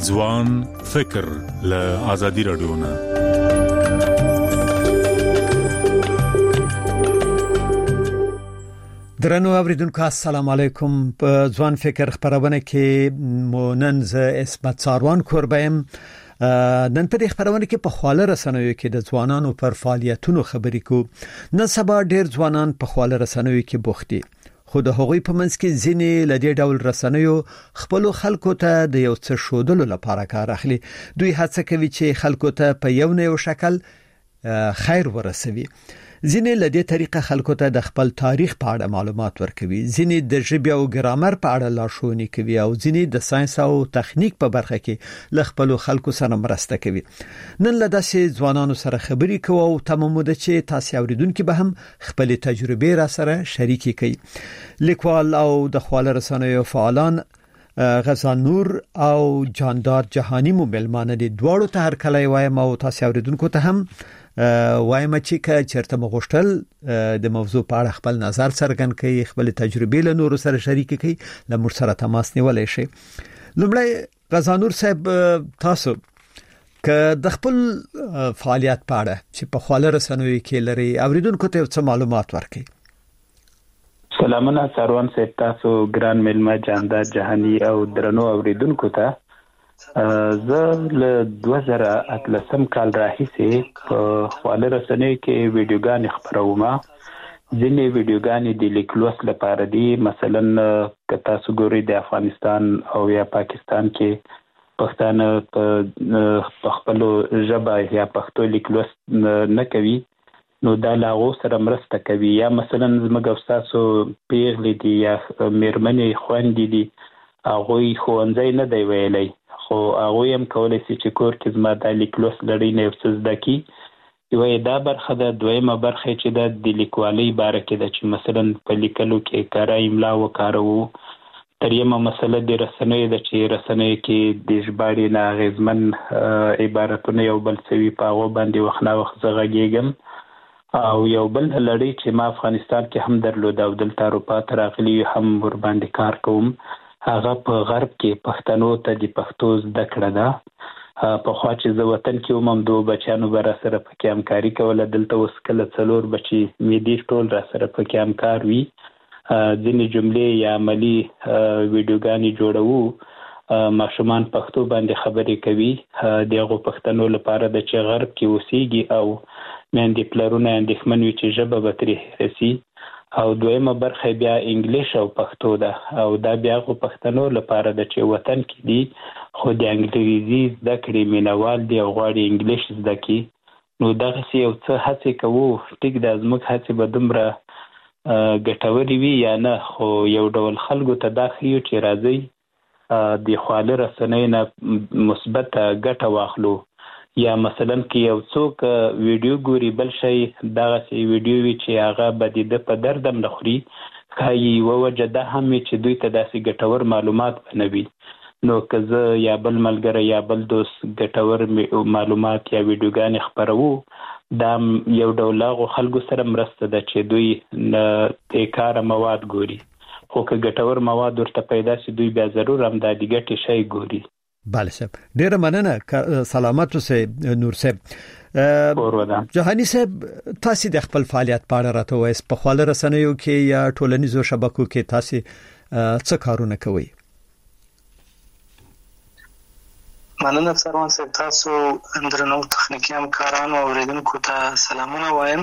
ځوان فکر له آزادي رادیو نه. درنو اوریدونکو السلام علیکم. په ځوان فکر خبرونه کې مونن ز اسمت ساروان کوربم. نن په دې خبرونه کې په خواله رسنیو کې د ځوانانو پر فعالیتونو خبرې کو. نن سبا ډېر ځوانان په خواله رسنیو کې بوخت دي. خو د هغوی په منځ کې ځینې لدې ډول رسنیو خپل خلکو ته د یو څه شودلو لپاره کار اخلي. دوی هڅه کوي چې خلکو ته په یو نه یو شکل خیر ورسوي. ځینې لدې طریقه خلکو ته د خپل تاریخ په اړه معلومات ورکوي، ځینې د ژبې او ګرامر په اړه لارښوونې کوي او ځینې د ساينس او تخنیک په برخه کې له خپل خلکو سره مرسته کوي. نن له داسې ځوانانو سره خبرې کوو او تمامه ده چې تاسو اوریدونکو به هم خپل تجربې را سره شریکې کړي. لیکوال او د خواله رسنیو فعالان غزانور او جاندار جهانی مو ملمانه دي. دواړو ته هر کله وایم او تاسو اوریدونکو ته هم وایم چې چیرته مغوښتل د موضوع په اړه خپل نظر څرګند کړي، خپل تجربې له نورو سره شریک کړي، له موږ سره تماس نیولای شي. لومړی غزانور صاحب، تاسو که د خپل فعالیت په اړه چې په خواله رسنیو کې لري اوریدونکو ته څه معلومات ورکړي. سلامونه ساروان صاحب، تاسو ګران ملما جاندار جهانی او درنو اوریدونکو ته. زه له 2018 کال راهیسې په خواله رسنیو کې ویډیوګانې خپروم. ځینې ویډیوګانې د لیکلوس لپاره دي، مثلا که تاسو ګورئ د افغانستان او یا پاکستان کې پښتانه په خپل ژبه یا پښتو لیکلوس نه کوي، نو دا لاغو سره مرسته کوي. یا مثلا زموږ استادو پیغلې دي یا میرمنې خويندې دي، هغه ښوونځی نه دی ویلی، خو هغه هم کولای شي چې کور کې زما د لیکلوس لړۍ نه څه زده کی. یو دا برخه ده. دویمه برخه چې د لیکوالۍ باره کې ده چې مثلا په لیکلو کې کارا املا وکارو. تریمه مسله د رسنیو ده چې رسنیو کې د ژباړې نه غیزمن عبارتونه یو بل سوي په هغه باندې وخت نه وخت زغږیږم. او یو بل لړۍ چې ما افغانستان کې هم درلود او دلته اروپا ته راغلی هم ور باندې کار کوم، هغه په غرب کې پښتنو ته د پښتو زده کړه ده. په خوا چې زه وطن کې ومم، دوه بچیانو به را سره پکې همکاري کوله. دلته اوس کله 4 بچي مې ټول را سره پکې همکار وي. ځینې جملې یا عملی ویډیوګانې جوړوو، ماشومان پښتو باندې خبرې کوي. دغه پښتنو لپاره د چې غرب کې اوسېږي او مېندې پلرونه اندېښمن وي چې ژبه به ترې هېره سي. او دویمه برخه بیا انګلیش او پښتو ده، او دا بیا غو پښتنو لپاره د چې وطن کې دي خو د انګلیزي زده کړې مینوال دي او غواړي انګلیش زده کړي. نو دغه یو څه هڅې کوو. ټیک ده، زموږ هڅې به دومره ګټورې وي یا نه، خو یو ډول خلکو ته دا ښیو چې راځي د خواله رسنیو نه مثبت ګټه واخلو. یا مثلا کې یو څوک ویډیو ګوري، بل شي دغه ویډیو وی چې هغه به د په دردم نخوري، خایي وجه ده هم چې دوی ته داسې ګټور معلومات بنوي. نو که زه یا بل ملګری یا بل دوست ګټور معلومات یا ویډیوګانې خپروو، دا یو ډول هغو خلکو سره مرسته ده چې دوی نه کار مواد ګوري. خو که ګټور مواد ورته پیدا شي، دوی بیا ضرور هم د ګټې شی ګوري. بله صاحب، ډیره مننه. سلامت اوسئ نور صاحب. جهانی صاحب، تاسو د خپل فعالیت په اړه راته وایئ. په خواله رسنیو کې یا ټولنیزو شبکو کې تاسو څه کارونه کوئ؟ مننه سروان صاحب، تاسو اندرنو تخنیکی همکارانو او اوریدونکو ته سلامونه وایم.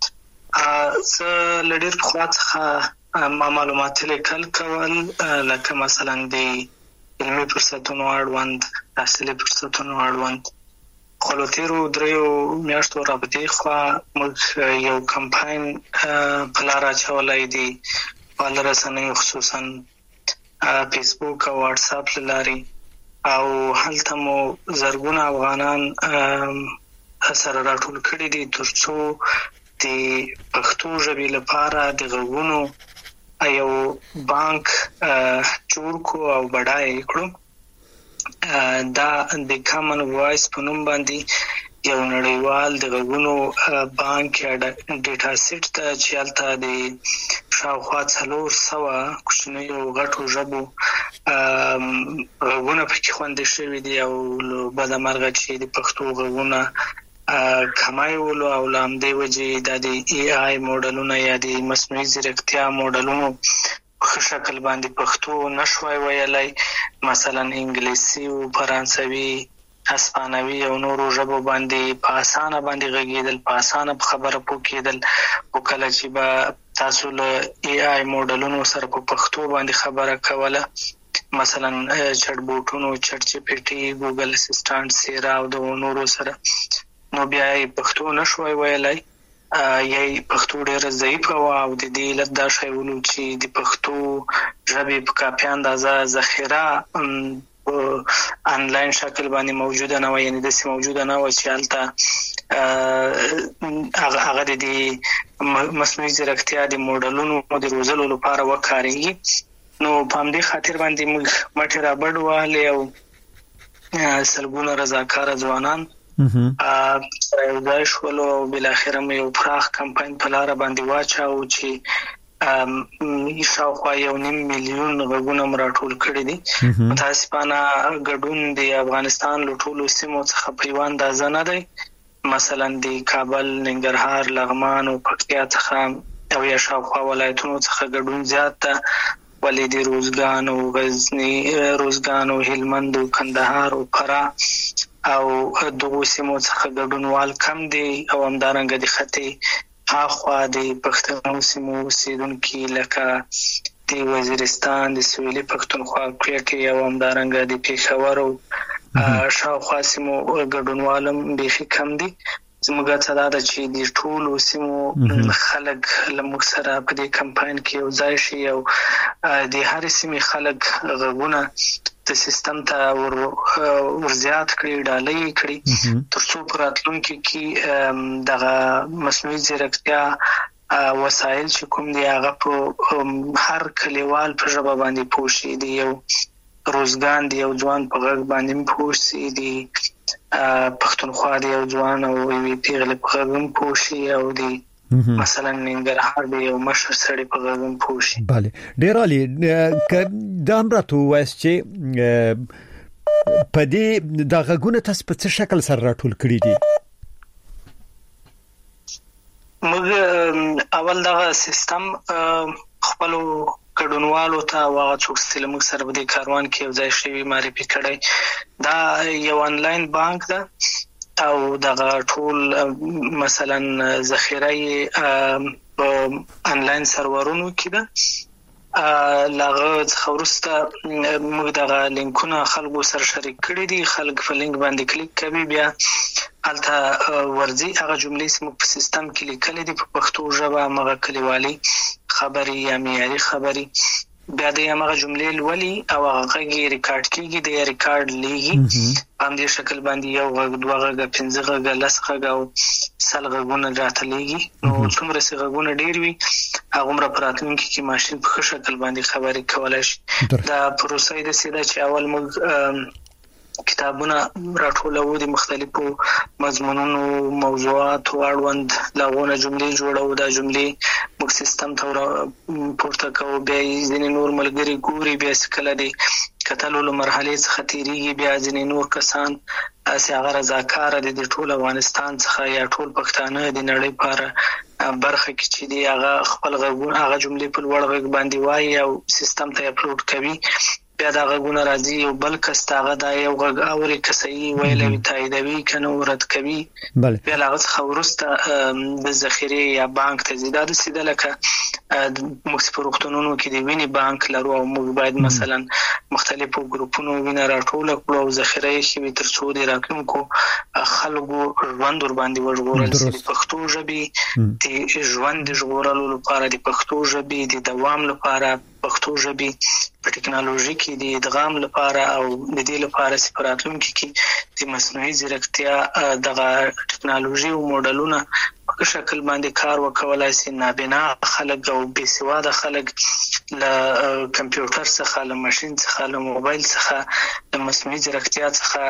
زه له ډېر پخوا څخه معلومات لیکل کول، لکه مثلا د علمي فرصتونو اړوند، تحصیلي فرصتونو اړوند. خو له تېرو 3 میاشتو رابطې خوا موږ یو کمپاین په لار اچولی دی، خواله رسنیو خصوصا فیسبوک او واتساپ له لارې، او هلته مو زرګونه افغانان سره راټول کړي دي تر څو د پښتو ژبې لپاره د غږونو یو بانک جوړ کو او بډای کړو. دا د کامن وایس په نوم باندې یو نړیوال د غږونو بانک یا ډیټا سیټ ته چې هلته د شاوخوا 400 کوچنیو غټو ژبو غوونه پکې خوندې شوي دي او بدمرغه چې د پښتو غوونه کمای ولو او لامدې وجې د AI موډلونه یا د مصنوعي ځیرکتیا موډلونو په شکل باندې پښتو نشوي ویلای، مثلا انګلیسي او فرانسوي، اسپانوي او نورو ژبو باندې په اسانه باندې غږیدل، په اسانه خبره پوکیدل، او کله چې به تاسو له AI موډلونو سره په پښتو باندې خبره کوله، مثلا چټ بوټونو، چټ جی پی ټي، ګوګل اسسټنټ، سیرا او د نورو سره، نو بیا یې پښتو نشوي ویلای، یا پښتو ډېر ضعیف او د دې علت دا شی ولو چې د پښتو ژبې په کافي اندازه ذخیره آنلاین شکل باندې موجوده نه وي، یعنی داسې موجوده نه وي چې هلته هغه د مصنوعي ځیرکتیا د موډلونو د روزلو لپاره وکارېږي. نو په همدې خاطر باندې موږ مټې رابډ وهلې او سلګونه رضاکاره ځوانان یوځای شولو او بالاخره مې یو پراخ کمپاین په لاره باندې واچاوه چې شاوخوا 1.5 میلیون غږونه مو راټول کړي دي. متاسفانه ګډون د افغانستان له ټولو سیمو څخه په یوه اندازه نه دی، مثلا د کابل، ننګرهار، لغمان او پکتیا څخه او یا شاوخوا ولایتونو څخه ګډون زیات ده، ولې د روزګان او غزني، روزګان او هلمند او کندهار او فراه او دغو سیمو څخه ګډونوال کم دي، او همدارنګه د خطې هاخوا د پښتنو سیمو اوسېدونکي لکه د وزیرستان، د سویلي پښتونخوا، کوټې او همدارنګه د پېښور او شاوخوا سیمو ګډونوال هم بیخي کم دي. زموږ هڅه دا ده چې د ټولو سیمو خلک له موږ سره په دې کمپاین کې یو ځای شي او د هرې سیمې خلک غږونه د سیستم ته ورزیات کړي، ډالۍ کړي، تر څو په راتلونکي کې دغه مصنوعي ځیرکتیا وسایل چې کوم دي هغه په هر کلیوال په ژبه باندې پوه شي، د یو روزګان د یو ځوان په غږ باندې پوه شي، د پښتونخوا د یو ځوان او یوې پیغلې په غږ هم پوه شي، او د مثلا ننګرهار د یو مشر سړي په غږ هم پوه شي. بله، ډېر عالي. دا هم راته ووایاست چې په دې دا غږونه تاسو په څه شکل سره راټول کړي دي؟ موږ اول دغه سیستم خپلو ګډونوالو ته او هغه څوک چې موږ سره په دې کاروان کې یو ځای شوي معرفي کړی. دا یو آنلاین بانک ده او دغه ټول مثلا ذخیره یې آنلاین سرورونو کې ده. لاغه څخه وروسته موږ دغه لینکونه خلکو سره شریک کړي دي، خلک په لینک باندې کلیک کوي، بیا هلته ورځي هغه جملې چې موږ په سیستم کې لیکلې دي په پښتو ژبه، هغه کلیوالي خبرې یا معیاري خبرې، بیا د هغه جملې لولي او هغه غږ ریکارډ کیږي، د ریکارډ لیږي په همدې شکل باندې یو غږ، دوه غږه، 5 غږه، 10 غږه او 100 غږونه راته لیږي. نو څومره چې غږونه ډېر وي هغومره په راتلونکي کې ماشین په ښه شکل باندې خبرې کولی شي. دا پروسه یې داسې ده چې اول موږ کتابونه راټولو، د مختلفو مضمونونو، موضوعاتو اړوند لاغونه جملې جوړو، دا جملې موږ سیستم ته پورته کوو، بیا ځینې نور ملګري ګوري، بیا چې کله د کتلو له مرحلې څخه تېرېږي بیا ځینې نور کسان چې هغه رضاکاره دي د ټول افغانستان څخه یا ټول پښتانه د نړۍ په برخه کې چې دی هغه خپل غږونه هغه جملې په لوړ غږ باندې وایي او سیستم ته اپلوډ کوي. بیا دا غږونه راځي یو بل کس ته هغه دا یو غږ اوري که صحیح ویلی تاییدوي که نه رد کوي. بیا له هغه څخه وروسته د ذخیرې یا بانک ته ځي. دا داسې ده لکه موږ چې په روغتونونو کې د وینې بانک لرو او موږ باید مثلا مختلفو ګروپونو وینه راټوله کړو او ذخیره یې ښي وي تر څو د راتلونکو خلکو ژوند ورباندې وژغورل شي. د پښتو ژبې د ژوند د ژغورلو لپاره، د پښتو ژبې د دوام لپاره، پښتو ژبې په ټکنالوژي کې د ادغام لپاره او د دې لپاره چې په راتلونکي کې د مصنوعي ځیرکتیا دغه ټکنالوژي او موډلونه په شکل باندې کار وکولای شي، نابینا خلک او بې سواده خلک له کمپیوټر څخه، له ماشین څخه، له موبایل څخه، له مصنوعي ځیرکتیا څخه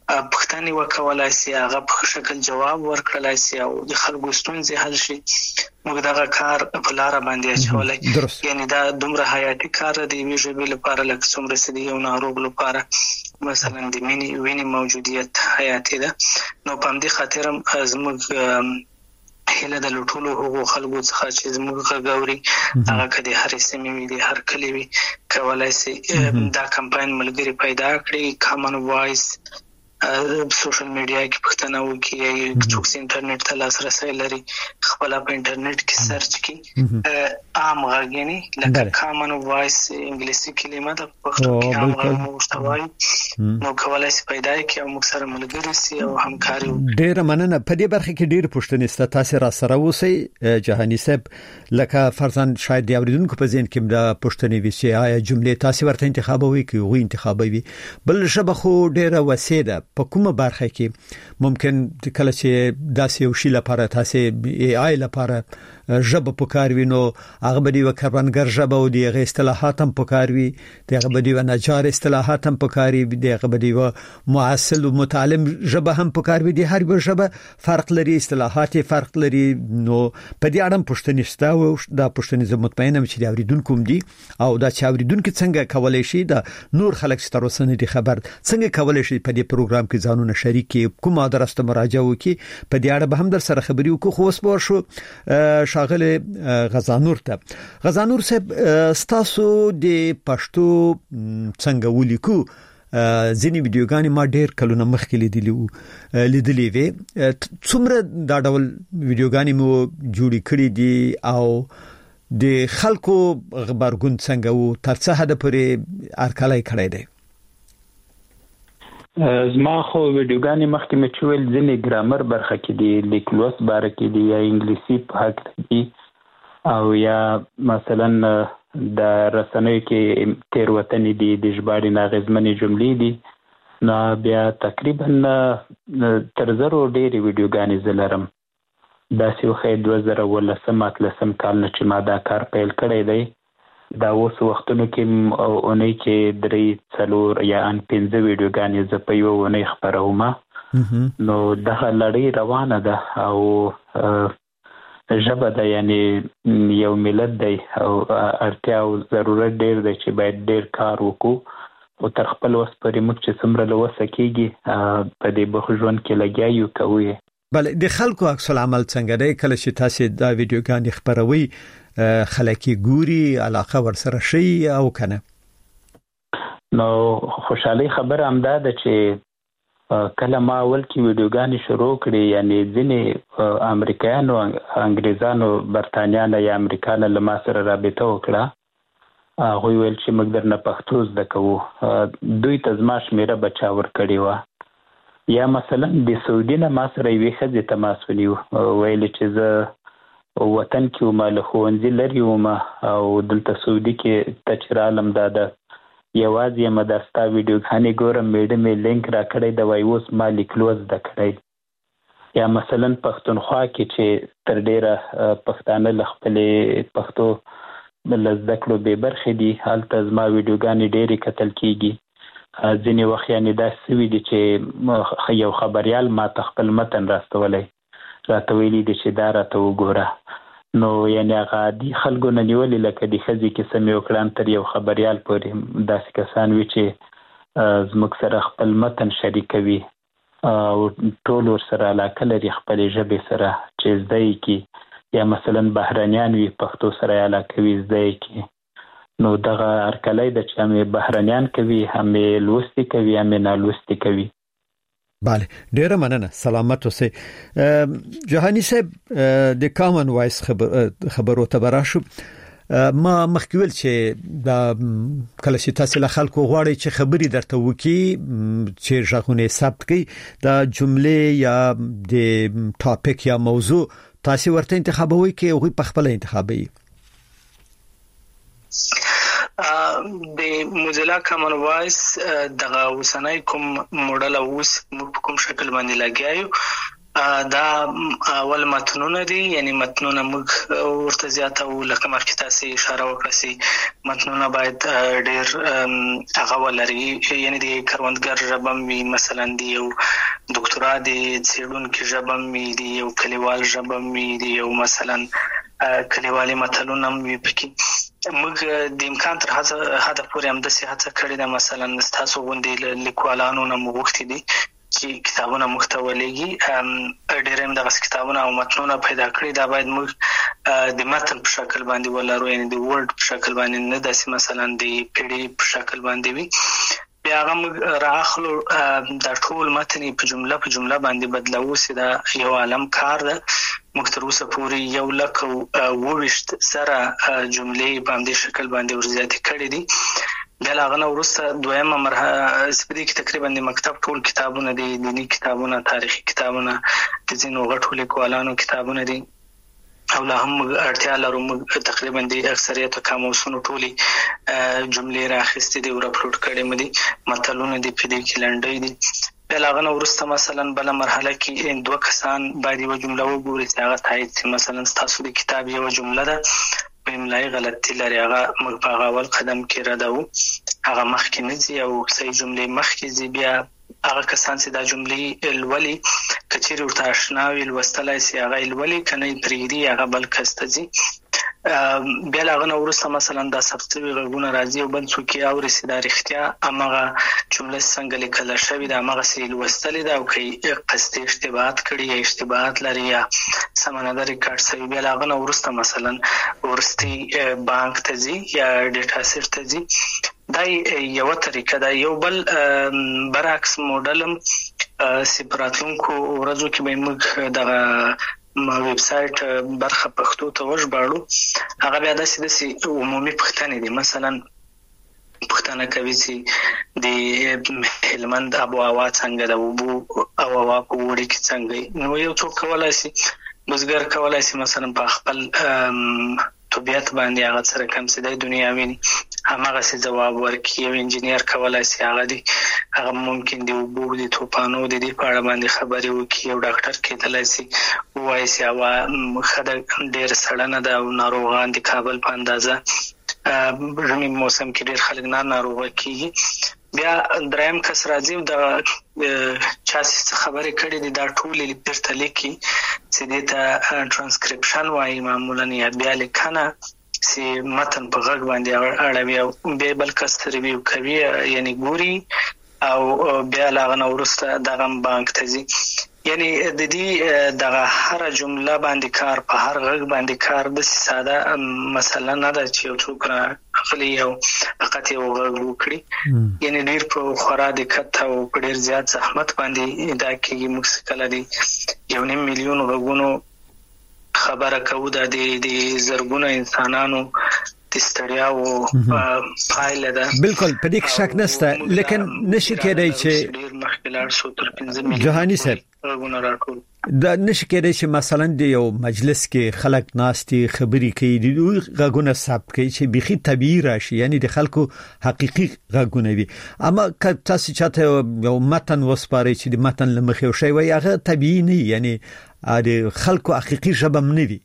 پښتني وکولای شي هغه په شکل جواب ورکړلای شي او د خلکو ستونزې حل شي موږ دغه کار په لار باندې اچولای یعنی دا دومره حیاتي کار دی ویژه لپاره لکه څومره سدي یو ناروغ لپاره مثلا د وینې موجودیت حیاتي ده نو په دې خاطر زموږ هله د لټولو هغو خلکو څخه چې زموږ غوړي هغه کدي هر سیمه وي د هر کلی وي کولای شي دا کمپاین ملګری پیدا کړي کامن وایس سوشل میډیا کې پښتنه وکي څوک انټرنیټ ته لاسرسي لري خپل په انټرنیټ کې سرچ کړي عام غږنی لکه کامن وایس انګلیسي کلمه د پښتو کې عام غږ مستوي نو کولای شي پیدا کړي او موږ سره ملګری سي او همکاري ډېر مننه په دې برخه کې ډېر پښتني ست تاسو را سره اوسئ جهاني صاحب لکه فرضاً شاید د اوریدونکو په ذهن کې د پښتني ویسي آیا جملې تاسو ورته انتخابوي کې غوي انتخابوي بل شبه خو ډېر وسیده په کومه برخه کې ممکن کله چې داسې یو شی لپاره تاسو ای آی لپاره ژبه پکاروي نو هغه به دی وکړنګر ژبه او دی اصطلاحات هم پکاروي دغه به دی و نجار اصطلاحات هم پکاري دغه به دی و معاصل او متعلم ژبه هم پکاروي دی هر یو ژبه فرق لري اصطلاحات فرق لري نو په دې اړه پښتنيستا او د پښتني زه مطمئنم چې د اوریدونکو دي او دا چې اوریدونکو څنګه کولای شي د نور خلک ستر وسنه دي خبر څنګه کولای شي په دې پروګرام کې ځانونه شریک کوم ادرس ته مراجعه وکي په دې اړه به هم در سره خبري وکړو خو اوس به شو شاغله غزانور صاحب ستاسو د پښتو څنګه ولیکو ځینې ویډیوګانې ما ډېر کلونه مخکې لیدلې وې څومره دا ډول ویډیوګانې مو جوړې کړې دي او د خلکو خبرګون څنګه وو تر څه حد پورې ارکلای کړی دی زما خو ویډیوګانې مخکې مې چویل ځینې ګرامر برخه کې دي لیکلوس باره کې دي یا انګلیسي په حق دي او یا مثلا د رسنیو کې تیروتنې دي د ژباړې ناغېزمنې جملې دي نو بیا تقریبا تر زرو ډېرې ویډیوګانې زه لرم داسې وښیي 2018 کال نه چې ما دا کار پیل کړی دی دا اوس وختونو کې اونۍ کې 3-4 یا 5 ویډیوګانې زه په یو اونۍ خپروم نو دغه لړۍ روانه ده او ژبه ده یعنی یو ملت دی او اړتیا او ضرورت ډېر دی چې باید ډېر کار وکړو او تر خپل وس پورې موږ چې څومره له وسه کېږي په دې بخ ژوند کې لګیا یو کوو بل د خلکو عکس العمل څنګه دی کله چې تاسو دا ویډیوګانې خپروي خلک ګوري علاقه ورسره شي او کنه نو خوشحالي خبره هم ده چې کله ما اول کې ویډیوګانې شروع کړې یعنی ځینې امریکایانو انګریزانو برتانیانو یا امریکانو له ما سره رابطه وکړه هغوی ویل چې موږ درنه پښتو زده کوو دوی ته زما شمیره بچا ورکړې وه یا مثلا د سعودي نه ما سره یوې ښځې تماس ونیو ویل چې زه وطن کې وم له ښوونځي لرې وم او دلته سعودي کې ته چې رالم دا ده یوازې یم دا ستا ویډیوګانې ګورم میډم یې لینک را کړی د وایي اوس ما لیکلو زده کړی یا مثلا پښتونخوا کې چې تر ډېره پښتانه له خپلې پښتو له زده کړو بې برخې دي هلته زما ویډیوګانې ډېرې کتل کېږي ځینې وخت یعنې داسې سوي دي چې یو خبریال ما ته خپل متن راته ویلي دي چې دا راته وګوره نو یعنې هغه عادي خلکو نه نیولې لکه د ښځې کیسه مې وکړه تر یو خبریال پورې داسې کسان وي چې زموږ سره خپل متن شریکوي او ټول ورسره علاقه لري خپلې ژبې سره چې زده یې کړي یا مثلا بهرنیان وي پښتو سره علاقه وي زده یې کړي نو دغه ارکلای د چې هم بهرنیان کوي هم لوستي کوي هم نالوستي کوي بله ډیره مننه سلامت اوسئ جهاني صاحب د کامن وایس خبرو ته براشو ما مخکول چې دا کله چې تاسو له خلکو غواړئ چې خبري درته وکي چې ژغونه ثبت کړي دا جملې یا د ټاپک یا موضوع تاسو ورته انتخابوي کې او په خپل انتخابي د موزیلا کامن وایس دغه وسنۍ کوم موډل اوس په کوم شکل باندې لګیایو دا اول متنونه دي، یعنی متنونه موږ ورته زیاته او لکه مخکې تاسو اشاره وکړه چې متنونه باید ډېر هغه ولري، یعنی د کروندګر ژبه وي، مثلا د یو ډاکټرا د څېړونکي ژبه وي، د یو کلیوال ژبه وي، د یو مثلا کلیوالي متلونه وي پکې. موږ د امکان تر حده پورې همداسې هڅه کړې ده، مثلا ستاسو غوندې لیکوالانو نه مو غوښتي دي چې کتابونه محتویږي، ډېر هم دغه کتابونه او متنونه پیدا کړي. دا باید موږ د متن په شکل باندې ولرو، یعنی د ورډ په شکل باندې، نه داسې مثلا د پی ډي په شکل باندې وي. بیا هغه موږ راخلو د ټول متن په جمله باندې بدلو، چې دا یو عالم کار ده. موږ تر اوسه پورې 1,20,000 جملې په همدې شکل باندې ورزیاتې کړې دي. بیا له هغه نه وروسته دویمه مرحله په دې کې تقریبا د مکتب ټول کتابونه دي، دیني کتابونه، تاریخي کتابونه، د ځینو غټو لیکوالانو کتابونه دي، او لا هم اړتیا لرو موږ تقریبا د اکثریت قاموسونو ټولې جملې راخستې دي او راپلوډ کړې مې دي، متلونه دي په دې کې لنډۍ دي. بیا له هغه نه وروسته مثلا بله مرحله کې 2 کسان باید یوه جمله وګوري چې هغه تایید کړي، مثلا ستاسو د کتاب یوه جمله ده په املایي غلطي لري، هغه موږ په هغه اول قدم کې ردوو، هغه مخکې نه ځي او صحیح جملې مخکې ځي. بیا هغه کسان چې دا جملې لولي که چیرې ورته اشنا وي لوستلی سي هغه یې لولي، که نه یې پرېږدي هغه بل کس ته ځي. بیا له هغه نه وروسته مثلا دا ثبت شوي غږونه راځي او بل څوک یې اوري چې دا رښتیا همغه جمله څنګه لیکله شوې ده، همغسې یې لوستلې ده، او که یې قصدي اشتباهات کړي یا اشتباهات لري یا سمه نه ده ریکارډ شوي. بیا له هغه نه وروسته مثلا وروستي بانک ته ځي یا ډیټا سیټ ته ځي. دا یوه طریقه ده. یو بل برعکس موډل هم چې په راتلونکو ورځو کې به موږ دغه ویب سایټ برخه پښتو ته وژباړو، هغه بیا داسې عمومي پوښتنې دي، مثلا پوښتنه کوي چې د هلمند آب و هوا څنګه ده، اوبو او هوا په اوړي کې څنګه. نو یو څوک کولی شي، بزګر کولی شي مثلا په خپل طبیعت باندې هغه سره کوم څه دی دنیا ویني همغسې ځواب ورکړي. یو انجینیر کولی شي هغه ممکن د اوبو د طوفانو د دې په اړه باندې خبرې وکړي. یو ډاکټر کېدلی شي ووایي چې هوا ښه ده، ډېر سړه نه ده او ناروغان د کابل په اندازه ژمي موسم کې ډېر خلک ناروغه کېږي. بیا دریم کس راځي د چا څه خبرې کړې دي دا ټولې بیرته لیکي چې دې ته ټرانسکریپشن وایي معمولا، یا بیا لیکنه چې متن په غږ باندې اړوي او بیا بل کس ریویو کوي، یعنی ګوري، او بیا له هغه نه وروسته دغه بانک ته ځي. یعنی د دې دغه هره جمله باندې کار، په هر غږ باندې کار داسې ساده مسله نه ده چې یو څوک راغلی او فقط یو غږ وکړي. یعنی ډېر په خورا دقت او په ډېر زیات زحمت باندې دا کېږي. موږ کله د 1.5 میلیون غږونو خبره کوو، دا د زرګونو انسانانو د ستړیاو پایله ده. بالکل په دې کې شک نشته، لیکن نشي کېدای چې ډېر مخکې لاړ شو تر 15 میلیون جهاني صاحب غږونه راټول. دا نشي کېدای چې مثلا د یو مجلس کې خلک ناستي خبرې کوي، د دوی غږونه ثبت کوي چې بيخي طبيعي راشي، یعنی د خلکو حقيقي غږونه وي. اما که تاسو چاته یو متن وسپارئ چې د متن لمخې یو شی وي هغه طبيعي نه، یعنی د خلکو حقيقي ژبه نه وي.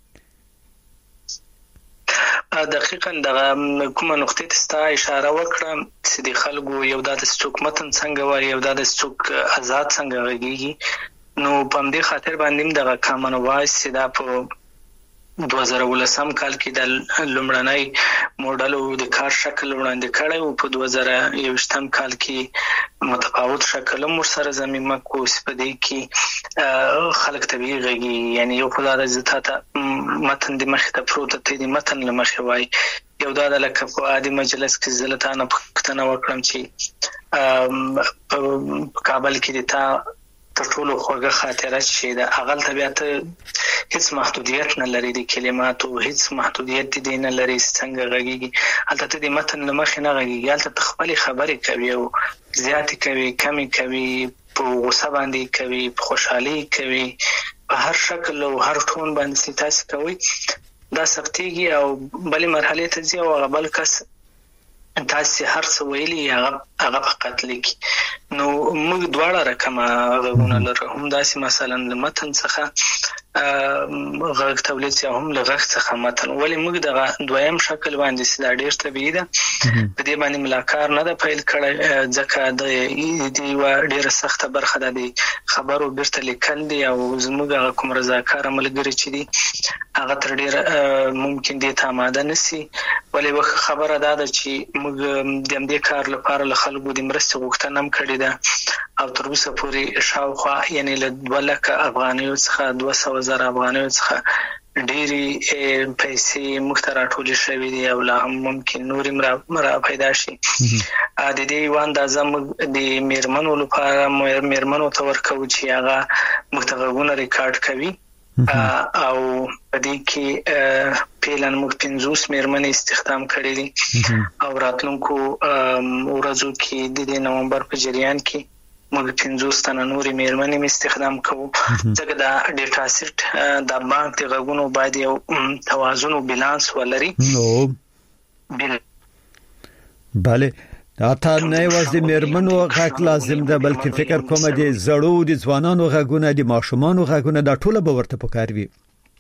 دقیقاً دغه کومه نقطې ته ستا اشاره وکړه چې د خلکو یو دا د څوک متن څنګه وایي، یو دا د څوک آزاد څنګه غږیږي. نو په همدې خاطر باندې دغه کامن وایس چې دا په 2019 کال کې د لومړنۍ موډل د کار شکل وړاندې کړی او په 2021 کال کې متفاوت شکل هم ورسره ضمیمه کوس په دې کې خلک طبیعي غږیږي. یعنی یو خو دا د ته متن د مخې ته پروت دی، د متن له مخې وایي. یو دا د لکه په عادي مجلس کې زه له تا نه پوښتنه وکړم چې په کابل کې د تا تر ټولو خوږه خاطره شي د اغل طبيعت هیڅ محدودیت نه لري، د کلماتو هیڅ محدودیت دي نه لري، څنګه غږیږي البته د متن لمخې نه غږیږي، البته خپل خبرې کوي او زیات کوي کمی کوي، په غوسه باندې کوي، په خوشحالي کوي، په هر شکل او هر ټون باندې تاسو کوي. دا سختيږي او بلې مرحله ته ځي او غبل کس تاسو هر څه ویلي هغه فقط لیکي. نو موږ دواړه رقمه غوونه لرو، هم داسې مثلا متن څخه غږ تولید یا هم لغږ څخه متن. ولې موږ د دویم شکل باندې سدا ډیر طبيعي ده په دې باندې ملاکار نه د پیل کړی، ځکه د دې و ډیره سخته برخه ده د خبرو بیرته لیکل دي او زموږ کوم رضاکار ملګری چې دي هغه تر ډیره ممکن دې ته آماده نشي. ولې وخت خبره ده چې موږ د دې کار لپاره له خلکو د مرستې غوښتنه هم کړې ده او تر اوسه پورې شاوخوا یعنی له 2 لک افغانیو څخه 200,000 افغانیو څخه ډېری پیسې مخترا ټولې شوې دي او لا هم ممکن نور مرا پیدا شي. د دې وان د زموږ د میرمنو لپاره میرمنو ته ورکو چې هغه مختغونه ریکارډ کوي او په دې کې پیلن موږ 50 میرمنې استخدام کړې دي او راتلونکو ورځو کې د نومبر په جریان کې موږ 50 تنه نورې میرمنې استخدام کوو، ځکه دا ډیټا سیټ د بانک د غوونو باید یو توازن او بالانس ولري. بله اته نه یوازې میرمنو غږ لازم ده بلکې فکر کوم دي زړو د ځوانانو غږونه د ماشومانو غږونه د ټوله به ورته پکاروي.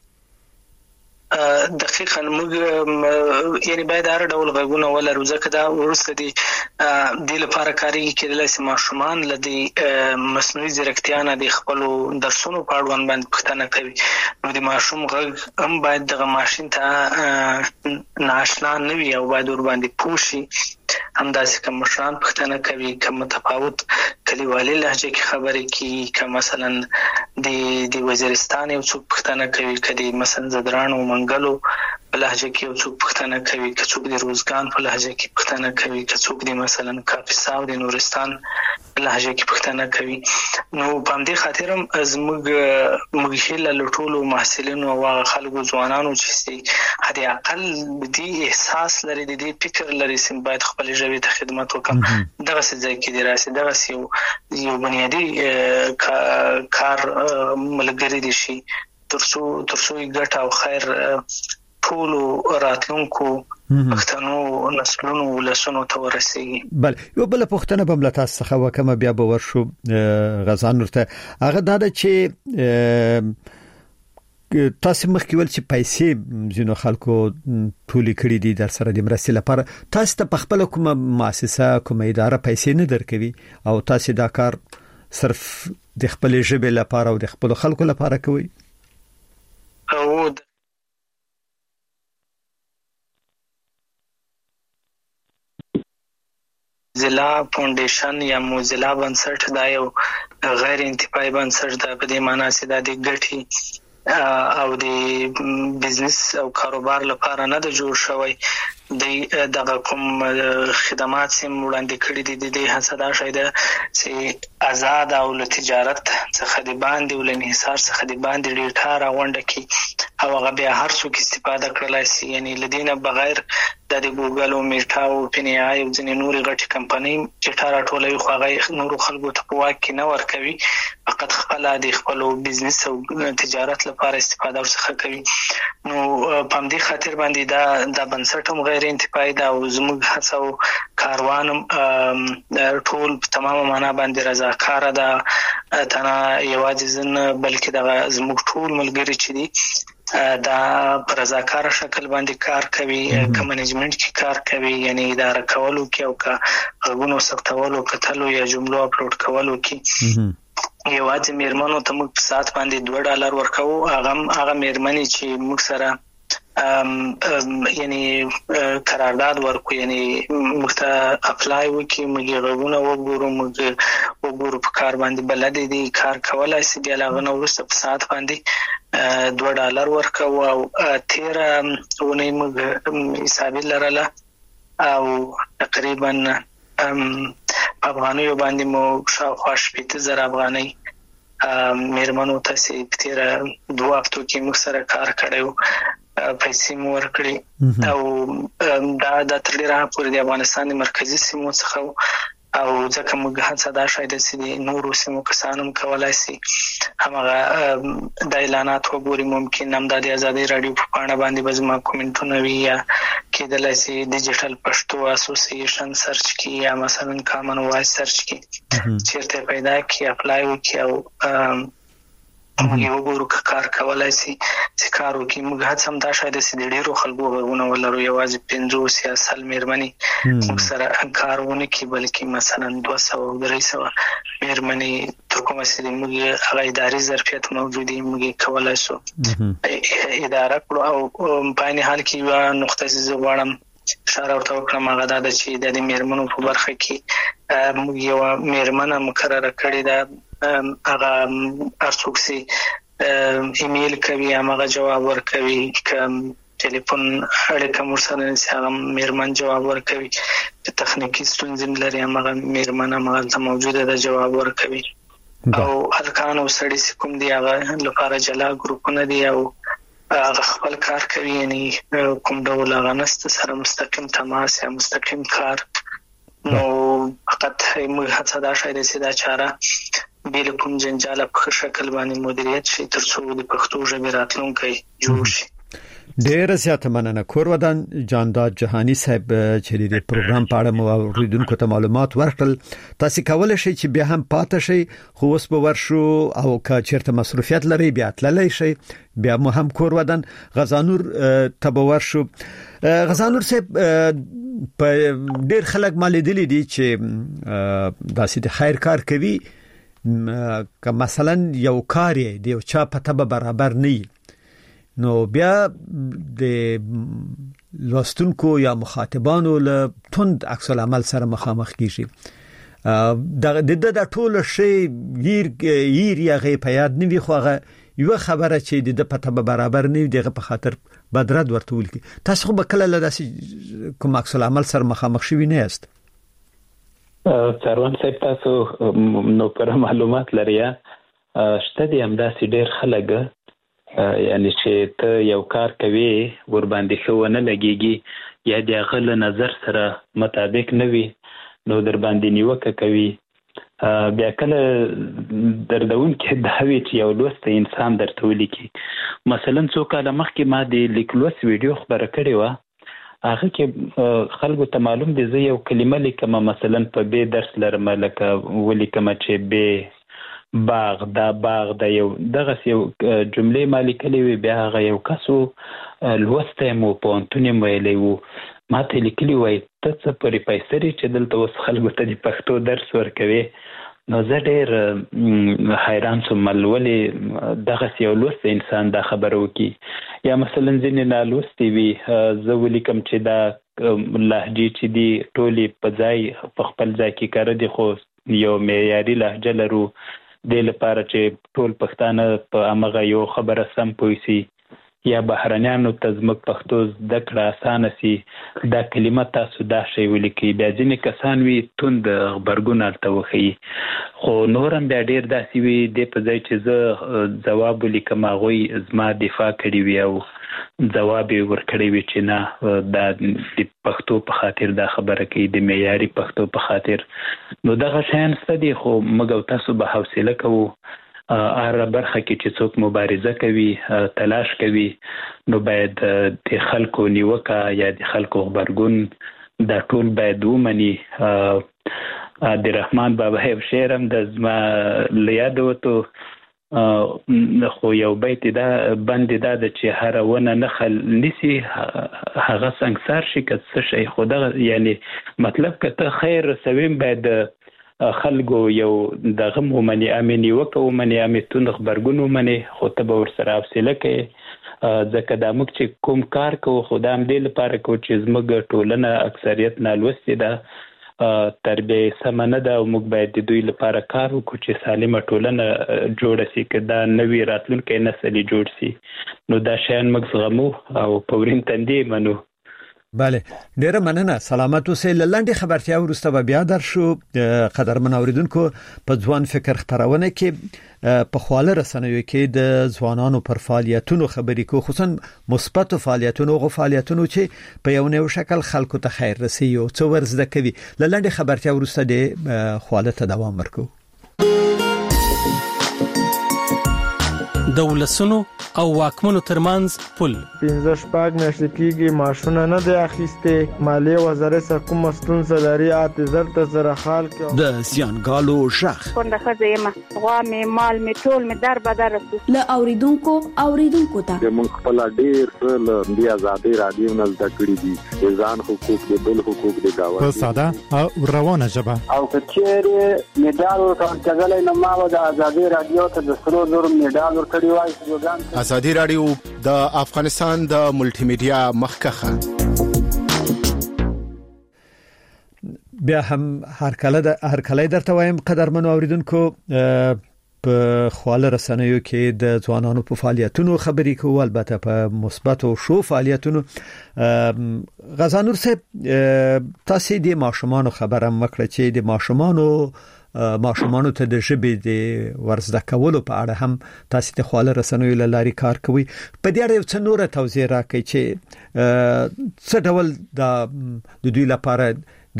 دقیقاً موږ یعنی باید هر ډول غږونه ولرو، ځکه دا ورسته دي د لپاره کاری کېدلای شي ماشومان لدی مصنوعي ځیرکتیا نه د خپل درسونو په اړوند باندې پوښتنه کوي. نو د ماشوم غږ هم باید د ماشين ته ناشنا نه وي او باید ور باندې پوښي. همداسې کوم مشران پوښتنه کوي، کوم متفاوت کلیوالي لهجه کې خبرې کوي، کوم مثلا د وزیرستان یو څوک پوښتنه کوي، کدي مثلا زدرانو منګلو په لهجه کې یو څوک پوښتنه کوي، کڅوک د روزګان په لهجه کې پوښتنه کوي، کڅوک د مثلا کاپیسا او د نورستان په لهجه کې پوښتنه کوي. نو په دې خاطر هم موږ هیله لټولو محصلینو او خلکو ځوانانو چې هدي اقل دې احساس لري، دې فکر لري چې باید خپل ژبه ته خدمت وکړم. دغه ځای کې دی راسي دغه یو بنیادی کار ملګری دي شي ترڅو ګټه او خیر ټول راتلونکو پښتنو نسلونو ولسونو ته ورسیږي. بل یو بل پښتنه په ملاتړ څخه وکمه بیا به ورشو غزان ورته هغه دا چې تاسو مخکې ول چې پیسې زینو خلکو ټولې کړې دي در سره د مرستې لپاره، تاسو ته په خپل کومه مؤسسه کومه اداره پیسې نه درکوي او تاسو دا کار صرف د خپل ژبې لپاره او د خپل خلکو لپاره کوي؟ او موزیلا فاونډیشن یا موزیلا بنسټ دا یو غیر انتفاعي بنسټ ده، په دې معنی چې دا د ګټي او د بزنس او کاروبار لپاره نه د جوړ شوی. دغه کوم خدمات سم وړاندې کړي دي د حسدا شاید چې آزاد او له تجارت څخه د باندې ول انحصار څخه د باندې ډیټا راغونډه کی او هغه بیا هر څوک استفاده کړلای شي، یعنی لدینه بغیر د ګوګل او میټا او پین ای او ځینې نورې غټي کمپنۍ چې ټاره ټولوي خو هغه نور خلکو ته په واک کې نه ورکوي، فقط خپل د خپل بزنس او تجارت لپاره استفاده ورڅخه کوي. نو په دې خاطر باندې دا بنسټ هم غیر انتفاعي ده او زموږ هڅه او کاروان ټول په تمامه معنا باندې رضاکار ده، تنه یوازې زن بلکې دا زموږ ټول ملګری چې دي دا پر رضاکار شکل باندې کار کوي، که منیجمنت کې کار کوي، یعنی اداره کولو کې او که غوونو ثبتولو کتلو یا جملو اپلوډ کولو کې. یوازې میرمنو ته موږ په ساعت باندې $2 ورکوو. هغه میرمنې چې موږ سره یعنی قرارداد ورکو، یعنی موږ ته اپلای وکړي، موږ غوونه وګورو په کار باندې بلد دي کار کولای شي، بیا هغه نو وروسته په ساعت باندې $2 ورکوو او 13 ونې موږ حساب لرله او تقریبا افغانیو باندې مو شاوخوا 70,000 افغانۍ میرمنو ته چې په تیر 2 هفتو کې موږ سره کار کړی پیسې مو ورکړي او دا تر ډیره پورې د افغانستان د مرکزی سیمو څخه او ځکه موږ هڅه دا شاید چې نورو سیمو کسانو کولای شي همغه د اعلانات وګوري. ممکن هم د آزادۍ رادیو په پاڼه باندې به زما کومنټونه وي یا کېدلای شي ډیجیټل پښتو اسوسییشن سرچ کی یا مثلا کامن وایس سرچ کی چیرته پیدا کی اپلای وکي او موږ یو ګورو کار کولای شي چې کار وکړي. موږ هڅه هم دا شاید چې د ډېرو خلکو غوږونه ولرو، یوازې 50 یا 100 مېرمنې موږ سره کار ونه کړي، بلکې مثلا 200 او 300 مېرمنې تر کومه چې موږ هغه اداري ظرفیت موجود دی موږ کولای شو اداره کړو. او په عین حال کې یو نقطه چې زه غواړم اشاره ورته وکړم هغه دا ده چې د مېرمنو په برخه کې موږ یو مېرمنه مقرره کړې ده. هغه ارڅوک سي ایمیل کوي هغه جواب ورکوي، کوم ټلیفون اړیکه مرسله نشي هغه مېرمن جواب ورکوي، چې تخنیکی ستونزې لري هغه مېرمن هغه موجوده ده جواب ورکوي. او هلکان او سړي کوم دی هغه لپاره جلا ګروپونه دي او هغه خپل کار کوي، یعنی کوم ډول هغه نست سره مستقیم تماس یا مستقیم کار. نو فقط موږ هڅه دا شاید چې دا چاره بیل کوم جنجال په شکل باندې مدیریت شي تر څو د پښتو ژبې راتلونکی جوړ شي. ډېر زیاته مننه کورودان جانداد جهانی صاحب چې د پروګرام په اړه مو اوریدونکو ته معلومات ورکړل. تاسو کولای شئ چې بیا هم پاتې شئ، خو اوس به ورشو او که چیرته مصروفیت لري بیا تللی شئ. بیا مو هم کورودان غزانور تبور شو. غزانور صاحب په ډېر خلک مالیدلی دي چې داسې د خیر کار کوي، که مثلا یو کار دی یو چا پته به برابر نه، نو بیا د لوستونکو یا مخاطبانو له توند عکس العمل سره مخامخ کیږي. د ټول شی غیر یا غي په یاد نه وي، خو هغه یو خبره چې د پته به برابر نه وي دغه په خاطر بدرد ورته ول کی. تاسو خو به کله له داسې کوم عکس العمل سره مخامخ شوي نه یاست؟ سروان صاحب تاسو نو پر معلومات لري شته دي همداسې ډېر خلک یعنی چې ته یو کار کوي ور باندې خونه لګيږي یا د غل نظر سره مطابق نه وي نو در باندې نیوکه کوي. بیا کله دردون کې دا وی چې یو لوست انسان درته ولیکي. مثلا څو کاله مخکې ما د لیکلوس ویډیو خبره کړې و، هغه کې خلکو ته معلوم دي زه یو کلمه لیکم مثلا په به درس لرم لکه ولیکم چې به باغ دا یو دغه یو جمله مالی کلی وی، بیا هغه یو کسو لوسته مو په انټونیم ویلی وو، ما ته لیکلی وای ته څه پرې پیسې چې دلته اوس خلکو ته د پښتو درس ورکوي. نو زه ډېر حیران شوم ولې دغه یو لوست انسان دا خبره وکي. یا مثلا ځینې نالوستي وي زه ولیکم چې دا لهجې چې دي ټولې په ځای په خپل ځای کې کار دي، خو یو معیاري لهجه لرو د لپاره چې ټول پښتانه په هغه یو خبره سم پوي سي یا بهرنیانو ته زموږ پښتو زده کړه اسانه سي. دا کلمه تاسو دا شی ولیکي. بیا ځینې کسان وي توند غبرګون ورته وښيي، خو نور هم بیا ډېر داسې وي دې په ځای چې زه ځواب ولیکم هغوی زما دفاع کړې وي او ځواب یې ورکړی وي چې نه دا د پښتو په خاطر دا خبره کوي، د معیاري پښتو په خاطر. نو دغه شیان شته دي، خو موږ او تاسو به حوصله کوو هر برخه کې چې څوک مبارزه کوي تلاش کوي نو باید د خلکو نیوکه یا د خلکو غبرګون دا ټول باید ومني. د رحمان بابا یو شعر هم د زما له یاده وتو، خو یو بیت دا بند دا د چې هر ونه نخل نسی هغه سنگسار شي که څه شي. خو دغه یعنی مطلب که ته خیر رسویم باید خلکو یو دغه ومني امني وکړو مني امتون خبرګون ومني، خو ته به ورسره حوصله کوي ځکه دا موږ چې کوم کار کوو خو دا هم دې لپاره کوو چې زموږ ټولنه اکثریت نالوستې ده، تربیه سمه نه ده او موږ باید د دوی لپاره کار وکړو چې سالمه ټولنه جوړه سي، که دا نوی راتلونکی نسل جوړ سي. نو دا شیان موږ زغمو او په ورین تندې منو. bale ډیره مننه سلامت اوسئ. لاندې خبرتیا ورسته به بیا درشو. قدرمن اوریدونکو په ځوان فکر خبرونه کې په خواله رسنیو کې د ځوانانو پر فعالیتونو خبرې کو، خصوصا مثبت فعالیتونو او فعالیتونو چې په یو نوو شکل خلکو ته خیر رسي او څو ورزده کوي. لاندې خبرتیا ورسته د خواله ته دوام ورکو. د ولسونو او واکمنو ترمنځ پل 15 میاشتې کېږي ماشونه نه دی اخیسته. مالیه وزارت سره کوم ستونزه لري اته زر سره حال کې د زیانګالو شخ څنګه خزیمه غوا می مال می ټول می در بدر رسو ل اوریدونکو ته موږ خپل ډیر څه د آزادي رادیو نه زده کړی دي، ځان حقوق دي، بل حقوق دي دا په ساده او روانه ژبه. او کچېره میډال ورکړل نه ما د آزادي رادیو ته د 300 میډال ورکړی وای. آزادي رادیو د افغانستان د ملټي میډیا مخکخه بیا هم هر کله درته وایم قدرمن اوریدونکو په خواله رسنیو کې د ځوانانو په فعالیتونو خبرې کوو، البته په مثبت او شو فعالیتونو. غزانور صاحب تاسو د ماشومان خبره مکړه چې د ماشومانو ته د ژبې د ورزده کولو په اړه هم تاسو ته خواله رسنیو لاري کار کوي. په دې اړه څه نور توضیح راکړئ چې څه ډول د دوی لپاره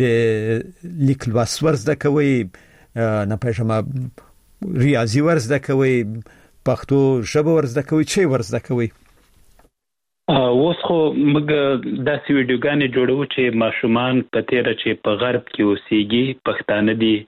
د لیکل ورزده کوي، نه پېژنم ریاضي ورزده کوي، پښتو ژبه ورزده کوي، چې ورزده کوي. اوس خو موږ داسې ویډیوګانې جوړو چې ماشومان په تیره چې په غرب کې اوسېږي، پښتانه دي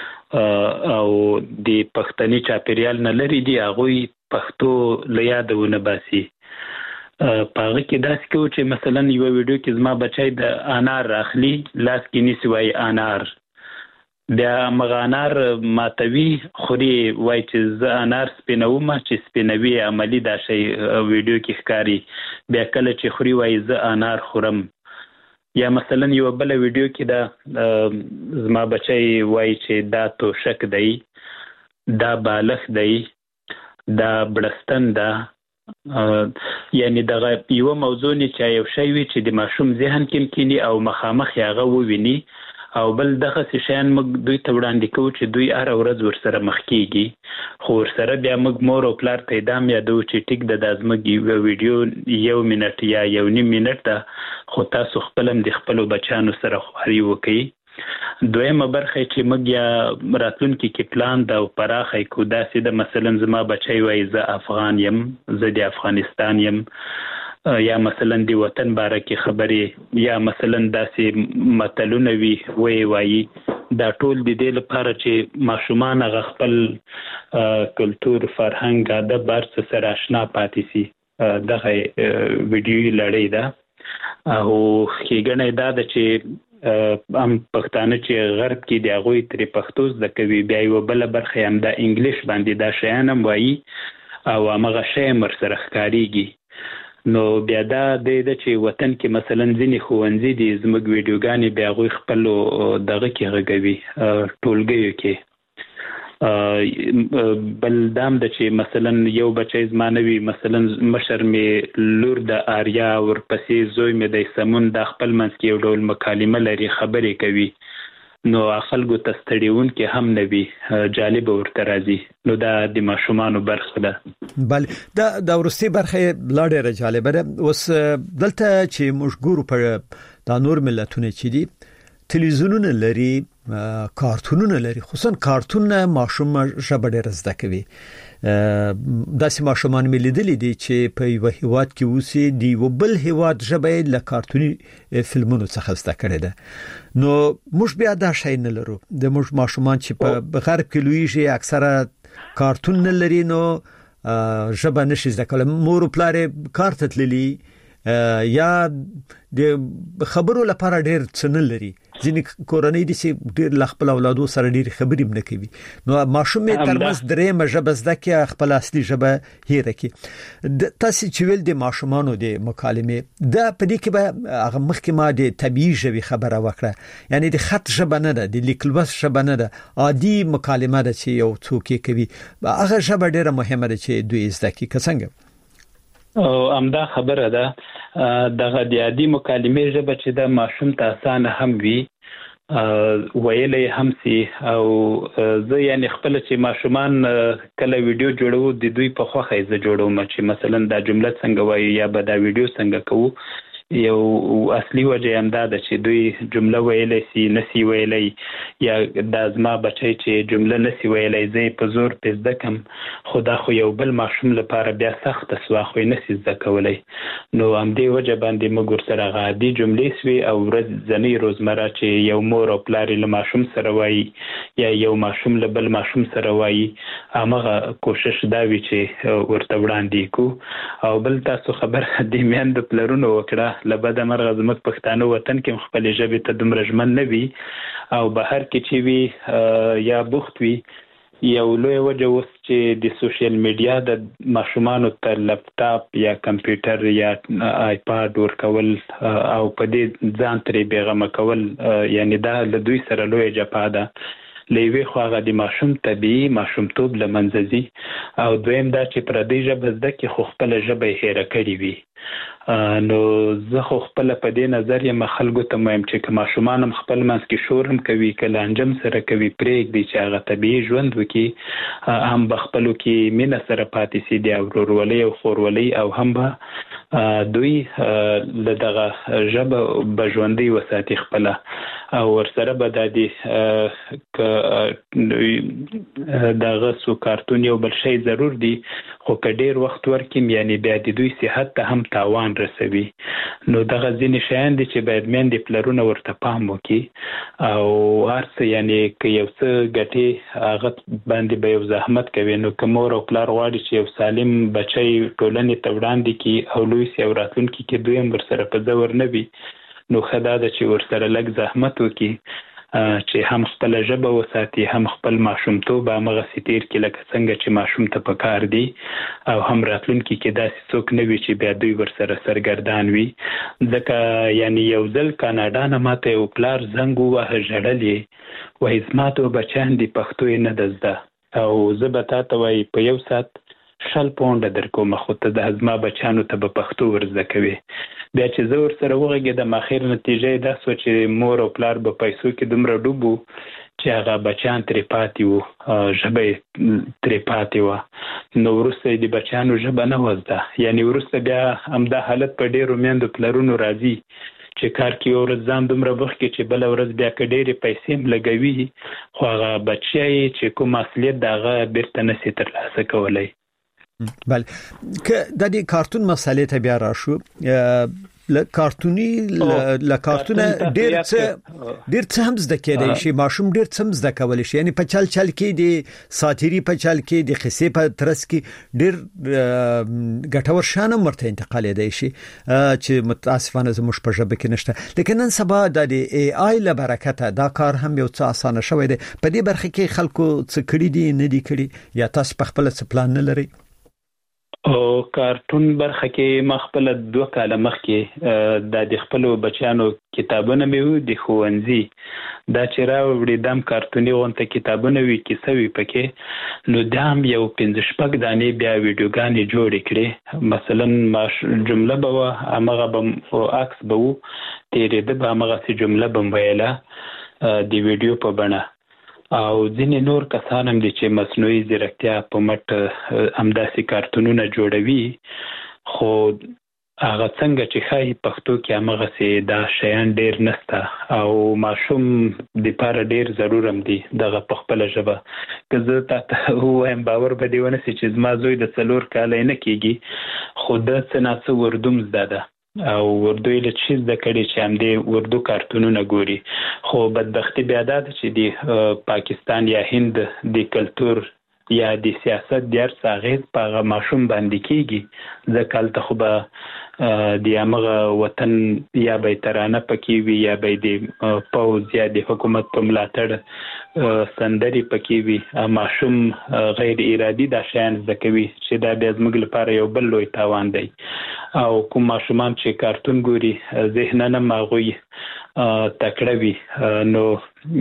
او د پښتني چاپیریال نه لري دي، هغوی پښتو له یادونه باسي. په هغه کې داسې کوو چې مثلا یو ویډیو کې زما بچی د انار اخلي، لاس کې نیسي وایي انار، بیا مغه انار ماتوي خوري وایي چې زه انار سپینوم، چې سپینوي عملی دا شی ویډیو کې ښکاري. بیا کله چې خوري وایي زه انار خورم. یا مثلا یو بل ویډیو کې دا زما بچی وایي چې دا توشک دی، دا بالښ دی، دا بړستن ده. یعنی دغه یو موضوع نه چې یو شی وي چې د ماشوم ذهن کې کینی او مخامخ هغه وویني، او بل دغه شیان موږ دوی ته وړاندې کوو چې دوی هر ورځ ورسره مخ کیږي. خو ورسره بیا موږ مور او پلار ته دا یادو چې ټیک د زموږ ویډیو 1 منټ یا 1.5 منټ ده، خو تاسو خپل هم د خپل بچانو سره خواري وکړئ. دویمه برخه چې موږ یا راتلونکي کې پلان دا او پراخه کو داسې د مثلا زما بچی وایي زه افغان یم، زه د افغانستان یم، یا مثلا د وطن باره کې خبرې، یا مثلا داسې متلونه وایي. دا ټول د دې لپاره چې ماشومان هغه خپل کلتور، فرهنګ، ادب بارڅ سره آشنا پاتې سي. دغه ویډیو لړۍ ده او ښېګڼه دا ده چې هم پښتانه چې غرب کې د هغوی ترې پښتو زده کوي، بیا یوه بله برخه هم دا انګلیش باندې دا شیان هم وایي او همغه شی هم ورسره ښکارېږي. نو بیا دا دی چې وطن کې مثلا ځینې ښوونځي دي زموږ ویډیوګانې بیا هغوی خپلو دغه کې غږوي، ټولګیو کې. بل دام د چې مثلا یو بچی زما نه وي، مثلا مشر مې لور د آریا، ورپسې زوی مې د سمون، دا خپل منځ کې یو ډول مکالمه لري، خبرې کوي، نو خلکو ته ستړیونکې هم نه وي، جالب ورته راځي. نو دا د ماشومانو برخه ده. بله دا وروستۍ برخه لا ډېره جالبه ده. اوس دلته چې موږ ګورو په دا نور ملتونه چې دي تلویزیونونه لري، کارتونونه لري، خصوصا کارتون ماشوم ژبه ډېره زده کوي. داسې ماشومان مې لیدلي دي چې په یو هیواد کې اوسي، دی یو بل هیواد ژبه له کارتوني فلمونو څخه زده کړې ده. نو موږ بیا دا شی نه لرو. د موږ ماشومان چې په غرب کې لویږي اکثره کارتون نه لري، نو ژبه نشي زده کولای. مور او پلار کار ته تللي یا د خبرو لپاره ډېر څه نه لري. ځینې کورنۍ دي چې ډېر له خپل اولادو سره ډېرې خبرې هم نه کوي. نو ماشوم یې ترمنځ درېیمه ژبه زده کړي، خپل اصلي ژبه هېره کړي. تاسو چې ویل د ماشومانو د مکالمې دا په دې کې به هغه مخکې ما د طبیعي ژبې خبره وکړه، یعنی د خط ژبه نه ده، د لیکل ژبه نه ده، عادي مکالمه ده چې یو څوک یې کوي. هغه ژبه ډېره مهمه ده چې دوی زده کړي. که څنګه؟ او امدا خبره ده دغه د عادي مکالمې ژبه چې د ماشوم ته اسانه هم وي ویلې هم سي او زه یعنی خپل چې ماشومان کله ویډیو جوړو د دوی په خوخه یې جوړوم چې مثلا دا جمله څنګه وایي یا به دا ویډیو څنګه کوو یو اصلي وجه هم دا ده چې دوی جمله ویلې سي نسی ویلې یا د ازما بچي چې جمله نسی ویلې زه په زور په زده کم خدا خو یو بل ماشوم لپاره بیا سخت سوا خو نسی زده کولای نو هم دې وجه باندې موږ سره غادي جملې سوي او ورځنی روزمره چې یو مور او پلار له ماشوم سره وایي یا یو ماشوم له بل ماشوم سره وایي هغه کوشش دا وی چې ورته وړاندې کو او بل تاسو خبر دې میند پلرونو وکړه لبدا مرغه زموږ پښتانه وطن کې خپل ژبه ته دومره ژمن نه وي او بهر کې چې وي یا بوخت وي یو لوی وجه اوس چې د سوشل میډیا د ماشومانو ته لپټاپ یا کمپیوټر یا آیپاد ورکول او په دې ځان ترې بیغمه کول یعنی دا له دوی سره لوی جفا ده لوی خو هغه د ماشوم طبيعي ماشومتوب لمنځي او دویم دا چې پر دې ژبه زده کې خو خپل ژبه هېره کړې وي نو زه خو خپل په دې نظر یم خلکو ته مهم چې ماشومان هم خپل منځ کې شور هم کوي کله انجم سره کوي پرېږدي چې هغه طبيعي ژوند وکړي هم بخپلو کې مینه سره پاتې سي دی او ورولي او خورولي او هم به دوی له دغه ژبه بژوندۍ وساتي خپل او ورسره به د دغه سو کارتون یو بل شی ضرور دی خو که ډیر وخت ورکیم یعنی بیا د دوی صحت ته هم تاوان رسوي نو دغه ځینې شیان دي چې باید میندې پلرونه ورته پام وکړي او هر څه یعنی که یو څه ګټې هغه باندې به یو زحمت کوي نو که مور او پلار غواړي چې یو سالم بچی ټولنې ته وړاندې کړي او لوی سي او راتلونکي کې دوی هم ورسره په زور نه وي نو ښه دا ده چې ورسره لږ زحمت وکړي چې هم خپل ژبه وساتي هم خپل ماشومتوب همغسې تیر کړي لکه څنګه چې ماشوم ته پکار دی او هم راتلونکي کې داسې څوک نه وي چې بیا دوی ورسره سرګردان وي ځکه یعنی یو ځل کاناډا نه ماته یو پلار زنګ ووهه ژړل یې وایي زما ته بچیان دي پښتو یې نه ده زده او زه به تا ته وایي په یو ساعت 100 پونډه درکوم خو ته د زما بچیانو ته به پښتو ورزده کوي بیا چې زه ورسره وغږېدم اخر نتیجه یې دا سوه چې مور او پلار به پیسو کې دومره ډوب وو چې هغه بچیان ترې پاتې وو ژبه یې ترې پاتې وه نو وروسته یې د بچیانو ژبه نه وه زده یعنې وروسته بیا همدا حالت په ډېرو میندو پلرونو راځي چې کار کې یو ورځ ځان دومره بوخت کړي چې بله ورځ بیا که ډېرې پیسې هم لګوي خو هغه بچی یې چې کوم اصلیت د هغه بیرته نسي ترلاسه کولی بله که د دې کارتون مسلې ته بیا راشو کارتونی کارتونه ډیر څه هم زده کېدای شي ماشوم ډیر څه هم زده کولای شي یعنی په چل کې د ساتيري په چل کې د قصې په ترڅ کې ډیر ګټور شان مرته انتقال دی شي چې متاسفانه زموږ په ژبه کې نشته لیکن نن سبا د ای آی له برکته دا کار هم یو څه اسانه شوی دی په دې برخه کې خلکو څه کړی دي نه دي کړی یا تاسو په خپل څه پلان نه لري او کارتون برخه کې مخبل 2 کاله مخکې د خپل بچیانو کتابونه مې وو د خوندزي دا چې راوړې دم کارتوني غونته کتابونه وی کیسه وی پکې نو دام یو 15 دانې بیا ویډیوګانې جوړې کړې مثلا جمله به هغه به عکس به تیرې د هغه سي جمله به ویله د ویډیو په بڼه او ځینې نور کسان هم دي چې مصنوعي ځیرکتیا په مټ همداسې کارتونونه جوړوي خو هغه څنګه چې ښایي پښتو کې همغسې دا شیان ډېر نشته او ماشوم دپاره ډېر ضرور هم دي دغه په خپله ژبه که زه تا ته ووایم باور به دې ونه سي چې زما زوی د 4 کاله نه کېږي خو ده څه ناڅه اردو زده ده او اردو یې له چی زده کړي چې همدې اردو کارتونونه ګوري خو بدبختي بیا دا ده چې د پاکستان یا هند د کلتور یا د سیاست د هر څه اغېز په هغه ماشوم باندې کېږي ځکه هلته خو به د همغه وطن یا به یې ترانه پکې وي یا به یې د پوځ یا د حکومت په ملاتړ سندرې پکې وي ماشوم غیر ارادي دا شیان زده کوي چې دا بیا زموږ لپاره یو بل لوی تاوان دی او کوم ماشومان چې کارتون ګوري ذهناً هم هغوی تکړه وي نو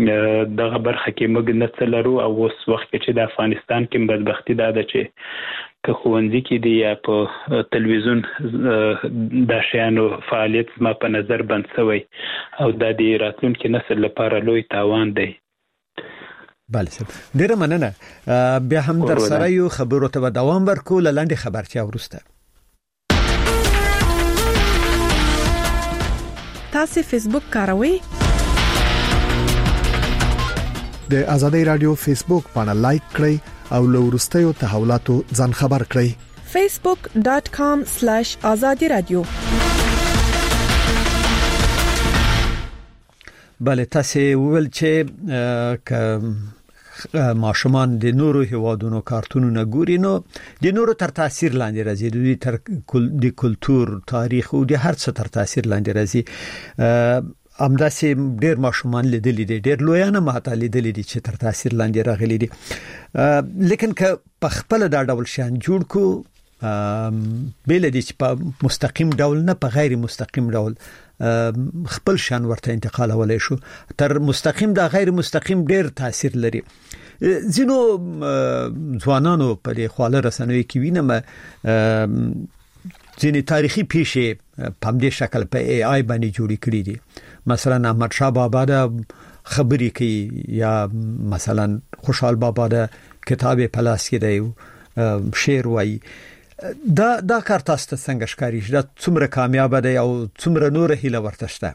دغه برخه کې موږ نه څه لرو او اوس وخت کې چې د افغانستان کې بدبختي دا ده چې که ښوونځي کې دی یا په تلویزیون د شیانو فعالیت ما په نظر بند شوی او د دې راتلونکي نسل لپاره لوی تاوان دی. بله صاحب ډیره مننه. بیا هم در سره یو خبرو ته دوام ورکو لاندې خبرتیا ورسته. تاسو فیسبوک کاروئ؟ د آزادۍ رادیو فیسبوک باندې لایک کړئ او له وروستیو تحولاتو ځان خبر کړئ. facebook.com/azadiradio. بله تاسو ول چې ماشومان د نورو هیوادونو کارتونونه ګوري نو د نورو تر تاثیر لاندې راځي، د کلچر تاریخ او د هر څه تر تاثیر لاندې راځي. امداسې ډېر ماشومان لیدلې دي، ډېر لویانه ماته لیدلې دي چې تر تاثیر لاندې راغلي دي. لیکن که په خپل دا ډول شان جوړ کو بل دي چې په مستقیم ډول نه په غیر مستقیم ډول خپل شان ورته انتقال ولای شو، تر مستقیم دا غیر مستقیم ډېر تاثیر لري. زینو ځوانانو په خواله رسنوي کې وینم ځینې تاریخي پیښې په دې شکل په ای آی باندې جوړې کړې دي. مثلا احمد شاه بابا دا خبرې کوي یا مثلا خوشحال بابا دا کتاب په لاس کې دی شعر وایي. دا کار تاسو ته څنګه ښکاري؟ دا څومره کامیاب دی او څومره نور هیله ورته شته؟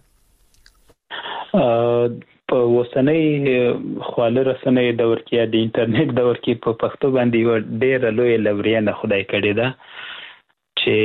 په وسنۍ خواله رسنۍ دور کې د انټرنیټ دور کې په پښتو باندې ډېر لوی لورینه خدای کړی دا چې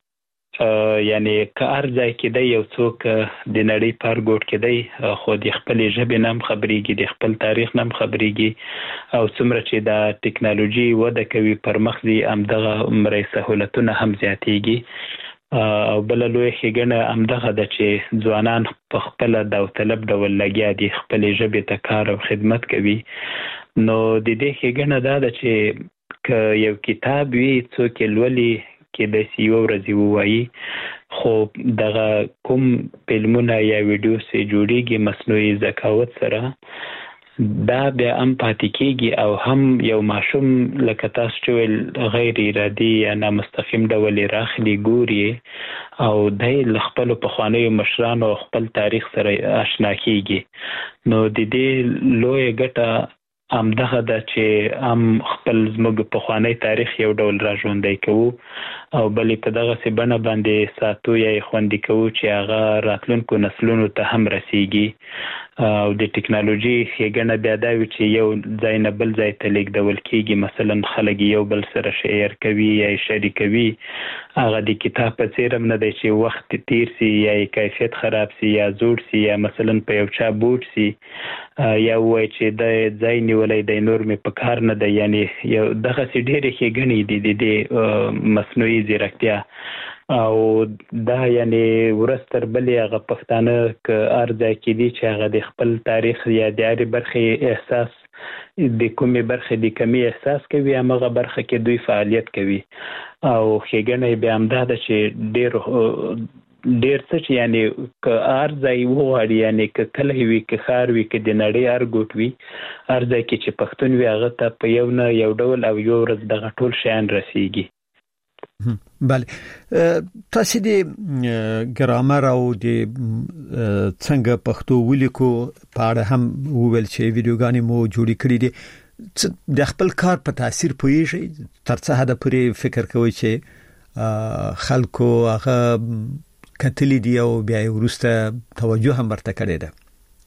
یعنی که هر ځای کې دی یو څوک د نړۍ پر ګوټ کې دی خو د خپل ژبې نام خبرېږي، د خپل تاریخ نام خبرېږي او څومره چې د ټکنالوژي وده کوي پرمخ دي همدغه عمره سهولتونه هم زیاتېږي. او بل لوی ښېګڼه همدغه ده چې ځوانان په خپل داوطلب ډول لګیا دي، خپل ژبې ته کار او خدمت کوي. نو د دې ښېګڼه دا ده چې که یو کتاب وي څوک لولي کې د سیو ورځي وایي، خو دغه کوم فلمونه یا ویډیو سي جوړيږي مصنوعي ذکاوت سره دا بیا هم پاتې کېږي او هم یو ماشوم لکه تاسو چې غیر ارادي یا نامستقیم ډول راخلي ګوري او د خپل پخوانیو مشرانو او خپل تاریخ سره آشنا کېږي. نو د دې لوی ګټه همدغه ده چې هم خپل زموږ پخوانی تاریخ یو ډول را ژوندی کوو او بلې په دغه څه بڼه باندې ساتو یا خوندي کوو چې هغه راتلونکو نسلونو ته هم رسیږي. او د ټکنالوژي ښېګڼه بیا دا وي چې یو ځای نه بل ځای ته لیږدول کېږي. مثلا خلک یو بل سره شیر کوي یا شریکوي، هغه د کتاب په څیر هم نه دی چې وخت تیر سي یا کیفیت خراب سي یا زوړ سي یا مثلا په یو چا بوټ سي یا وای چې د ځای نیولای د نور می په کار نه دی. یعنی یو دغه سي ډېرې ښېګڼې دي د مصنوعي ځیرکتیا او دا یعنی ورستر بلې هغه پښتانه که ارزه کې دي چې هغه د خپل تاریخ یا د اړې برخې احساس د کومې برخې د کمی احساس کوي هغه برخه کې دوی فعالیت کوي. او ښېګڼه بیا همدا ده چې ډېر څه چې یعنی که ارزه یې وغواړي، یعنی که کلی وي که ښار وي که د نړۍ هر ګوټ وي، ارزه کې چې پښتون وي هغه ته په یو نه یو ډول او یو ورځ دغه ټول شیان رسیږي. بله تاسو د ګرامر او د څنګه پښتو ولیکو په اړه هم وویل چې ویډیوګانې مو جوړې کړې دي. د خپل کار په تاثیر پوهیږئ؟ تر څه حد پورې فکر کوئ چې خلکو هغه کتلې دي او بیا وروسته توجه هم ورته کړې ده؟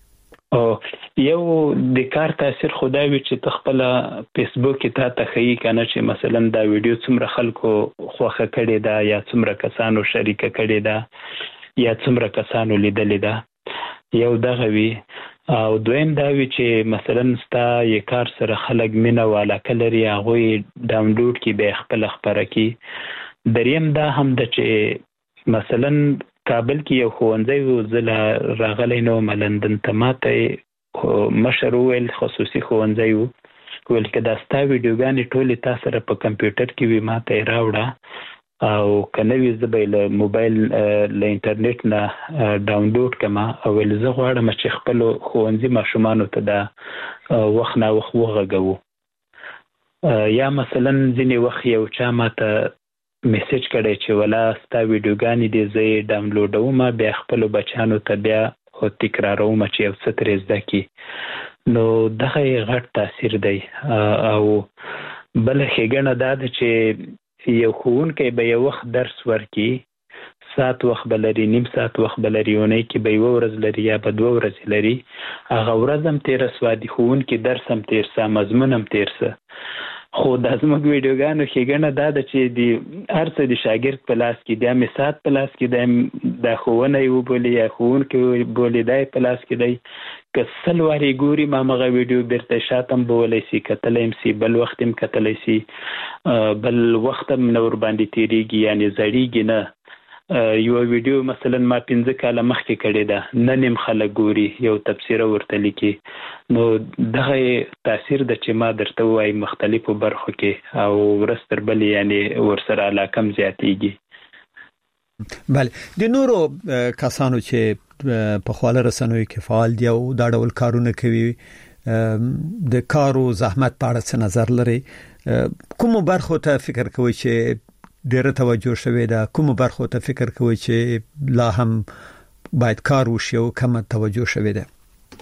یو د کار تاثیر خدای وي چې تخپل فیسبوک کې ته خی کنه چې مثلا دا ویډیو څومره خلکو خوښه کړي ده یا څومره کسانو شریک کړي ده یا څومره کسانو لیدلې ده. یو دغه وی او دویم دا وی چې مثلا ستا یو کار سره خلک مینه والا کلري هغه ډاونلوډ کی به خپل خبره کی. دریم دا هم د چې مثلا کابل کې یو ښوونځی زله راغلی نو ملندن ته ماته مشر ویل خصوصي ښوونځی ویل که دا ستا ویډیوګانې ټولې تا سره په کمپیوټر کې وي ماته یې راوړه او که نه وي زه به یې له موبایل له انټرنیټ نه ډاونلوډ کړم او ویل زه غواړم چې خپلو ښوونځي ماشومانو ته دا وخت نا وخت وغږوو. یا مثلا ځینې وخت یو چا ماته میسج کړی چې ولا ستا ویډیوګانې دې زه ډاونلوډوم بیا خپل بچانو ته بیا او تکراروم چې یو څه ترې زده کړي نو دغه غټ تاثیر دی او بل ښېګڼه دا ده چې یو ښوونکی به یو وخت درس ورکړي ساعت وخت به لري نیم ساعت وخت به لري اونۍ کې به یوه ورځ لري یا به 2 ورځې لري هغه ورځ هم تېره سوه د ښوونکي درس هم تېر سه مضمون هم تېر سه خو دا زموږ ویډیوګانو ښېګڼه دا ده چې د هر څه د شاګرد په لاس کې دی مې ساعت په لاس کې دی دا ښوونه یې وبولي یا ښوونکی بولي دا په لاس کې دی که 100 وارې ګوري ما هغه ویډیو بیرته شاته هم بولی سي کتلی هم سي بل وخت هم کتلی سي بل وخت هم نه ورباندې تېرېږي یعنې زړېږي نه یو ویډیو مثلا ما 15 کاله مخکې کړې ده نن هم خلک ګوري یو تبصره ورته لیکي نو دغه تاثیر د چې ما درته وایي مختلفو برخو کې او ورځ تر بلې یعنې ورسره علاقه هم زیاتېږي بله د نورو کسانو چې په خواله رسنیو کې فعال دي او دا ډول کارونه کوي د کارو زحمت په اړه څه نظر لري کوم برخو ته فکر کوي چې ډېر توجه شوی دا کوم برخو ته فکر کوي چې لا هم باید کار وشي او کوم توجه شوی ده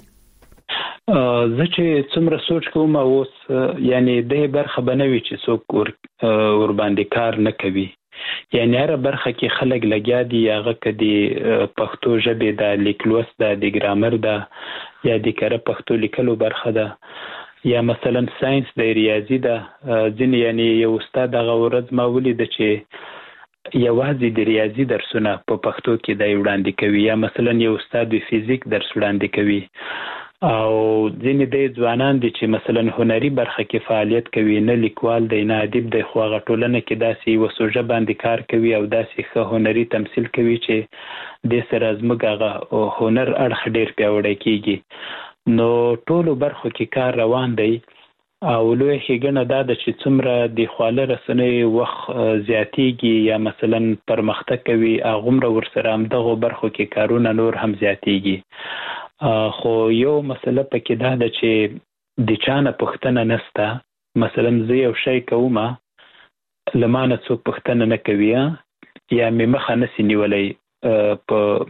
زه چې څومره سوچ کوم اوس یعنی د برخه بنوي چې څوک ور باندې کار نه کوي یعنی هر برخه کې خلک لګیا دي هغه کدي پښتو ژبه د لیکلوس د ګرامر د یا د کره پښتو لیکلو برخه ده یا مثلا ساينس د ریاضي ده ځینې یعنی یو استاد هغه ورځ ما ولید چې یوازې د ریاضي درسونه په پښتو کې د وړاندې کوي یا مثلا یو استاد د فزیک درس وړاندې کوي او ځینې د ځوانان دي چې مثلا هنري برخه کې فعالیت کوي نه لیکوال دی نه ادیب دی خو هغه ټولنه کې داسې وسوجه باندې کار کوي او داسې ښه هنري تمثیل کوي چې د سره زموږ هغه هنر اړخ ډېر پیاوړی کیږي نو ټولو برخو کې کار روان دی او لوی ښېګڼه دا ده چې څومره د خواله رسنیو وخت زیاتېږي یا مثلا پرمختګ کوي هغومره ورسره همدغو برخو کې کارونه نور هم زیاتېږي خو یو مسله پکې دا ده چې د چا نه پوښتنه نشته مثلا زه یو شی کوم له ما نه څوک پوښتنه نه کوي یا مې مخه نسي نیولی په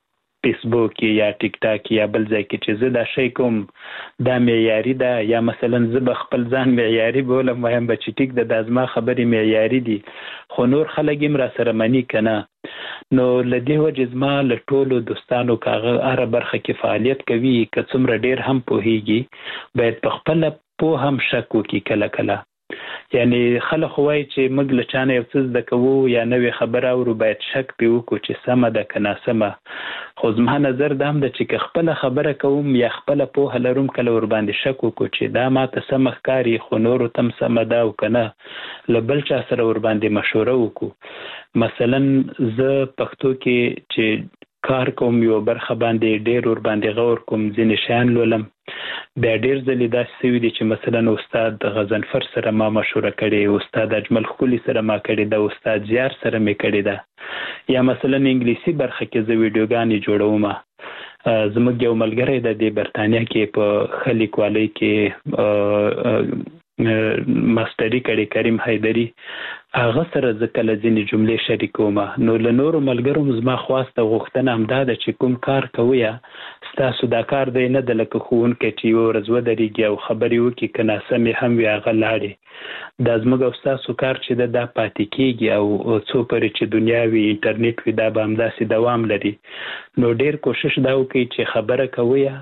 فیسبوک یا ټیک ټاک یا بل ځای کې چې زه دا شی کوم دا معیاري ده یا مثلا زه به خپل ځان معیاري بولم وایم به چې ټیک ده دا زما خبرې معیاري دي خو نور خلک هم را سره مني که نه نو له دې وجې زما له ټولو دوستانو که هغه هره برخه کې فعالیت کوي که څومره ډېر هم پوهېږي باید په خپله پوه هم شک وکړي کله کله یعنی خلک وایي چې موږ له چا نه یو څه زده کوو یا نوې خبره اورو باید شک پرې وکړو چې سمه ده که ناسمه خو زما نظر دا هم ده چې که خپله خبره کوم یا خپله پوهه لرم کله ورباندې شک وکړو چې دا ماته سمه ښکاري خو نورو ته هم سمه ده او که نه له بل چا سره ورباندې مشوره وکړو مثلا زه پښتو کې چې کار کوم یو برخه باندې ډېر ورباندې غور کوم ځینې شیان لولم بیا ډېر ځلې داسې شوي دي چې مثلا استاد غضنفر سره ما مشوره کړې استاد اجمل ښکلي سره ما کړې ده استاد زیار سره مې کړې ده یا مثلا انګلیسي برخه کې زه ویډیوګانې جوړوم زموږ یو ملګری ده د برطانیا کې په ښه لیکوالۍ کې ماستري کړې کریم حیدري هغه سره زه کله ځینې جملې شریکوم نو له نورو ملګرو زما خواسته غوښتنه همدا ده چې کوم کار کوئ ستاسو دا کار دی نه ده لکه ښوونکی چې یوه ورځ ودرېږي او خبرې وکړي که ناسمې هم وي هغه لاړې دا زموږ او ستاسو کار چې ده دا پاتې کېږي او څو پورې چې دنیا وي انټرنیټ وي دا به همداسې دوام لري نو ډېر کوشش دا وکړئ چې خبره کوئ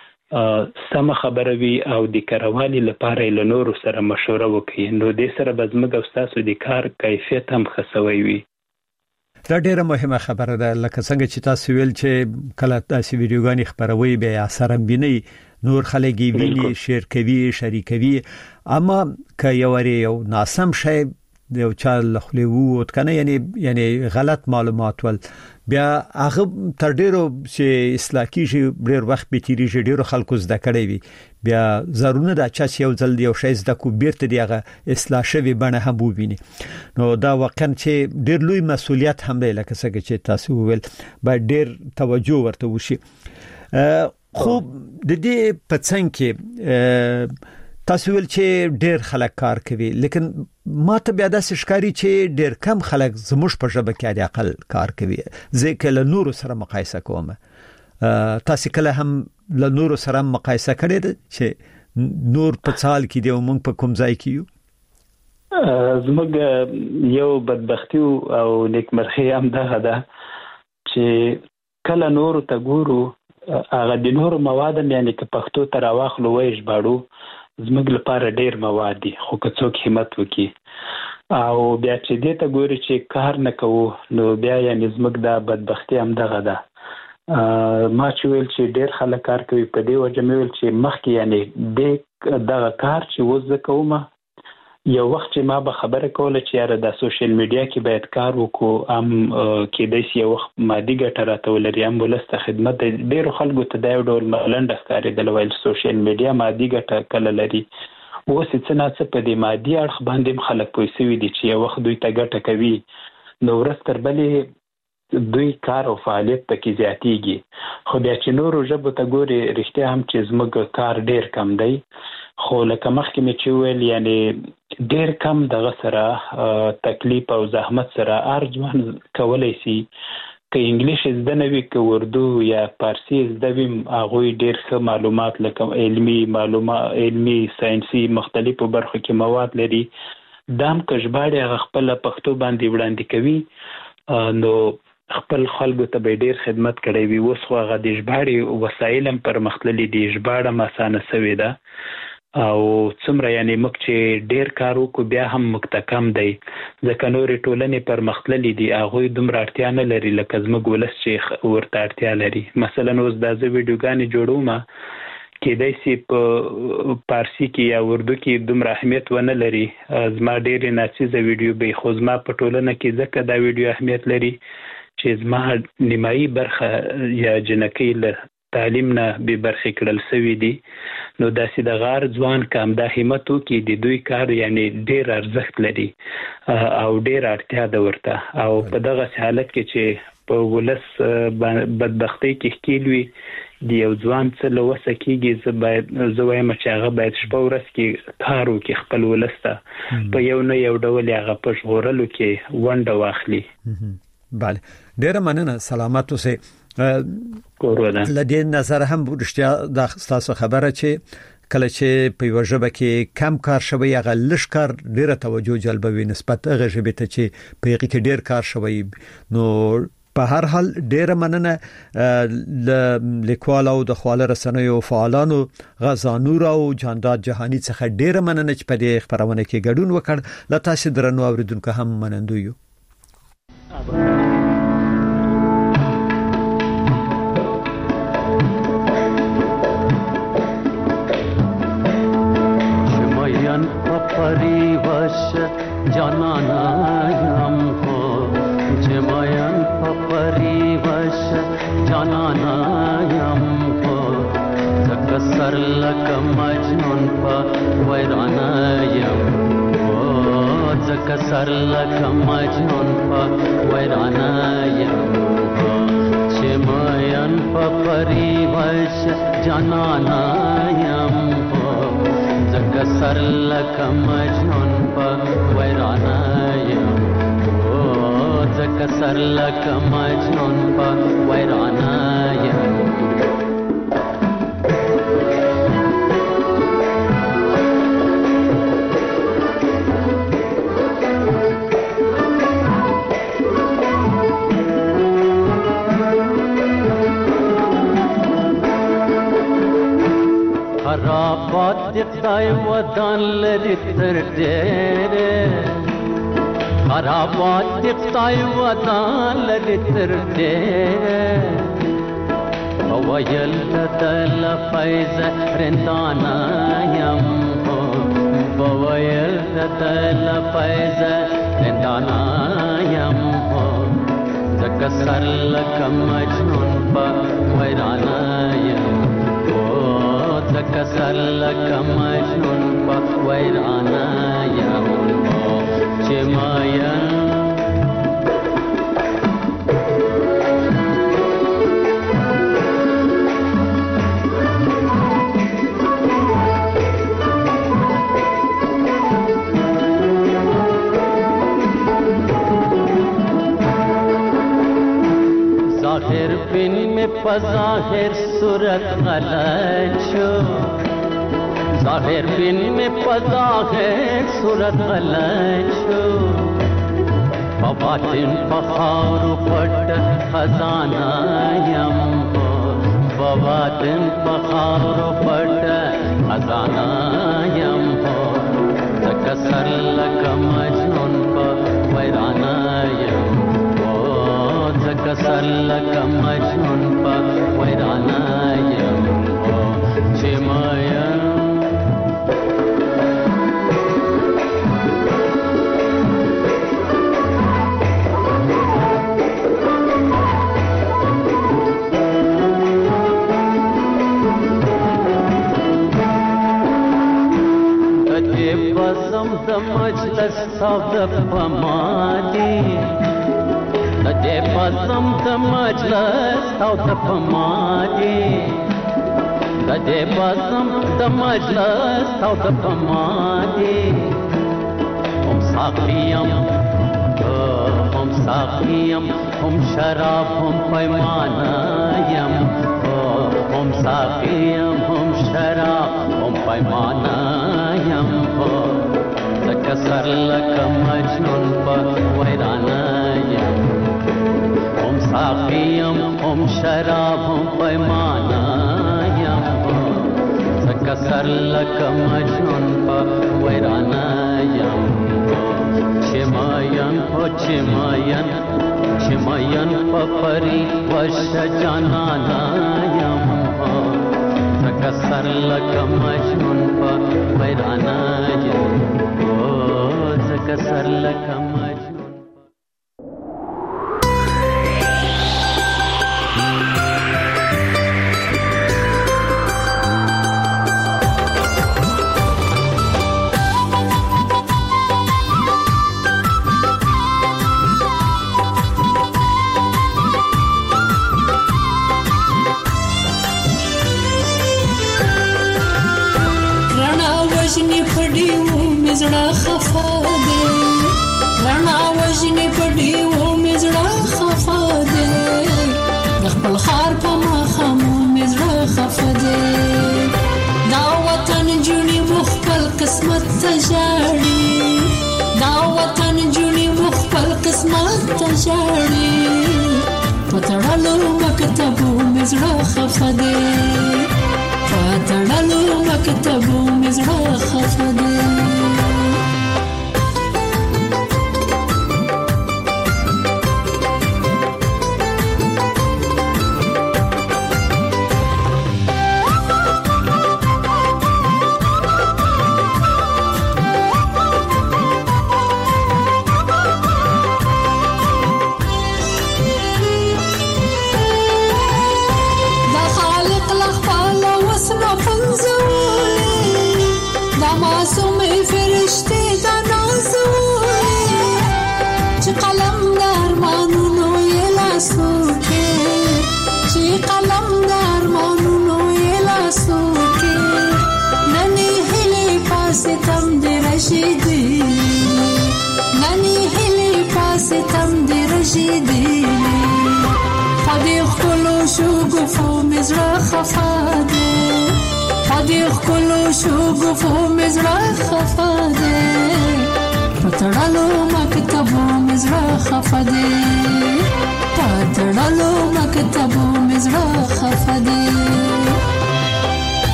سمه خبره وي او د کاروالي لپاره له نورو سره مشوره وکړي نو دې سره به زموږ او ستاسو د کار کیفیت هم ښه سوی وي دا ډیره مهمه خبره ده لکه څنګه چې تاسو ویل چې کله تاسو ویډیوګانې خبروي بیا اثر هم ویني نور خلک یې ویني شیر کوي شریکوي اما که یو ناسم شی د یو چا له خولې ووت کنه یعنی غلط معلومات ول بیا هغه تر ډیرو چې اصلاح کیږي ډیر وخت به تیریږي ډیرو خلکو زده کړی وي بیا ضروري ده چې یو ځل یو شی زده کو بیرته دیغه اصلاح شوی بڼه هم وویني نو دا واقعا چې ډیر لوی مسؤلیت هم دی لکه څنګه چې تاسو ویل باید ډیر توجه ورته وشي خو د دې په څنګ کې تاسو ول چې ډیر خلک کار کوي لیکن ما ته بیا د ښکاری چې ډیر کم خلک زموږ په ژبه کې د عقل کار کوي ځکه له نورو سره مقایسه کوم تاسو کله هم له نورو سره مقایسه کړئ چې نور په څال کې دی او موږ په کوم ځای کې یو زموږ یو بدبختی او نیکمرغي هم ده چې کله نور ته ګورو هغه د نور مواد یعنی که پښتو ته راواخلو وایي ژباړو زموږ لپاره ډیر مواد دي خو که څوک همت وکړي او بیا چې دې ته ګوري چې کار نه کوو نو بیا یعنی زموږ د بدبختی هم دغه ده ما چې ویل چې ډیر خلک کار کوي په دې وجه مې ویل چې مخکې یعنی دغه کار چې اوس زه کوم یو وخت چې ما به خبره کوله چې یاره د سوشل میډیا کې باید کار وکړو هم کېدای شي یو وخت مادي ګټه راته ولري هم ولس ته خدمت ډېرو خلکو ته دا یو ډول ملنډه ښکارېدله ویل سوشل میډیا مادي ګټه کله لري اوس یې څه ناڅه په دې مادي اړخ باندې هم خلک پوه سوي دي چې یو وخت دوی ته ګټه کوي نو ورځ تر بلې دوی کار او فعالیت پکې زیاتېږي خو بیا چې نورو ژبو ته ګوري رښتیا هم چې زموږ کار ډېر کم دی خو لکه مخکې مې چې ویل یعنی ډېر کم دغه سره تکلیف او زحمت سره هر ځوان کولی شي که انګلیش زده نه وي که اردو یا فارسي زده وي هغوی ډېر ښه معلومات لکه علمي ساینسي مختلفو برخو کې مواد لري دا هم که ژباړې هغه خپله پښتو باندې وړاندې کوي نو خپل خلکو ته به ډېر خدمت کړی وي اوس خو هغه د ژباړې وسایل هم پرمختللي دي ژباړه هم اسانه سوې ده او څومره یعنی موږ چې ډېر کار وکړو بیا هم موږ ته کم دی ځکه نورې ټولنې پرمختللي دي هغوی دومره اړتیا نه لري لکه زموږ ولس چې ورته اړتیا لري مثلا اوس دا زه ویډیوګانې جوړوم کېدای شي په فارسي کې یا اردو کې دومره اهمیت ونه لري زما ډېرې ناڅیزه ویډیو به خو زما په ټولنه کې ځکه دا ویډیو اهمیت لري چې زما نیمایي برخه یا جنکۍ له تعلیم نه بې برخې کړل سوي دي نو داسې د غار ځوان که همدا همت وکړي د دوی کار یعنی ډېر ارزښت لري او ډېر اړتیا ده ورته او په دغسې حالت کې چې په ولس بدبختۍ کې ښکیل وي د یو ځوان څه له وسه کېږي زه وایم چې هغه باید شپه ورځ کې کار وکړي خپل ولس ته په یو نه یو ډول هغه په ژغورلو کې ونډه واخلي بله ډېره مننه سلامت اوسئ لدې نظر هم رښتیا د تاسو خبره چې کله چې په یو ژبه کې کم کار شوی هغه لږ کار ډیره توجه جلبوي نسبت هغه ژبه ته چې په هغه کې ډیر کار شوی نو په هر حال ډیره مننه لیکوال او د خواله رسنیو فعالانو غزا نور او جانداد جهانی څخه ډیره مننه چې په دې خبرونه کې ګډون وکړ لا تاسو درنو اوریدونکو هم منندو یو परिवश जाना हम हो जमयन परिवश जाना हम हो जकसर लक मजनून वैरानयम हो जकसर लक मजनून वैरानयम हो जमयन परिवश जाना हम जकसर लक मजनून वैरानयम हो जकसर लक मजनून वैरानयम خرابات دقای ودان لري تر ډېره خرابات دقای ودان لري تر ډېره وویل دل فیض رندانا یم هو وویل دل فیض رندانا یم هو زکسر لک مجنون په ویرانا یم زکسر لک مجنون په ویرانا یم چې ماین ظاهر صورت غلط شو ظاهر بین میں ظاهر صورت غلط شو باطن فخار و پٹ خزانہ یم ہو باطن فخار و پٹ خزانہ یم ہو تکسر لک مجنون پا ویرانہ یم تکسر لک مجنون پا ویرانہ یم ہو چمایم بزم د مجلس او د پمادي د بزم د مجلس او د پمادي د بزم د مجلس او د پمادي هم ساقیم هم شراب هم پیمانه یم هم ساقیم هم شراب هم پیمانه یم تکسر لک مجنون پا ویرانہ یم هم ساقیم هم شراب هم پیمانہ یم تکسر لک مجنون پا ویرانہ یم چماین پا پری وش جانانا یم تکسر لک مجنون پا ویرانہ یم تکسر لک مجنون وجنی پڑی وہ مزڑا خفا دے رنا وجنی پڑی وہ مزڑا خفا دے خپل خار په مخامو مزړه خفا دے دا وطن جونی مخبل قسمت تجاړي دا وطن جونی مخبل قسمت تجاړي پتړلو مکتبو مزړه خفا دے پتړلو مکتبو مزړه خفا دے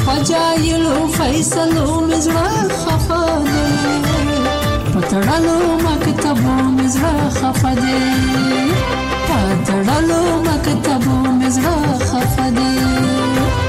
فجایلو فیصلو مزړه خفه دی پتړلو مکتبو مزړه خفه دی پتړلو مکتبو مزړه خفه دی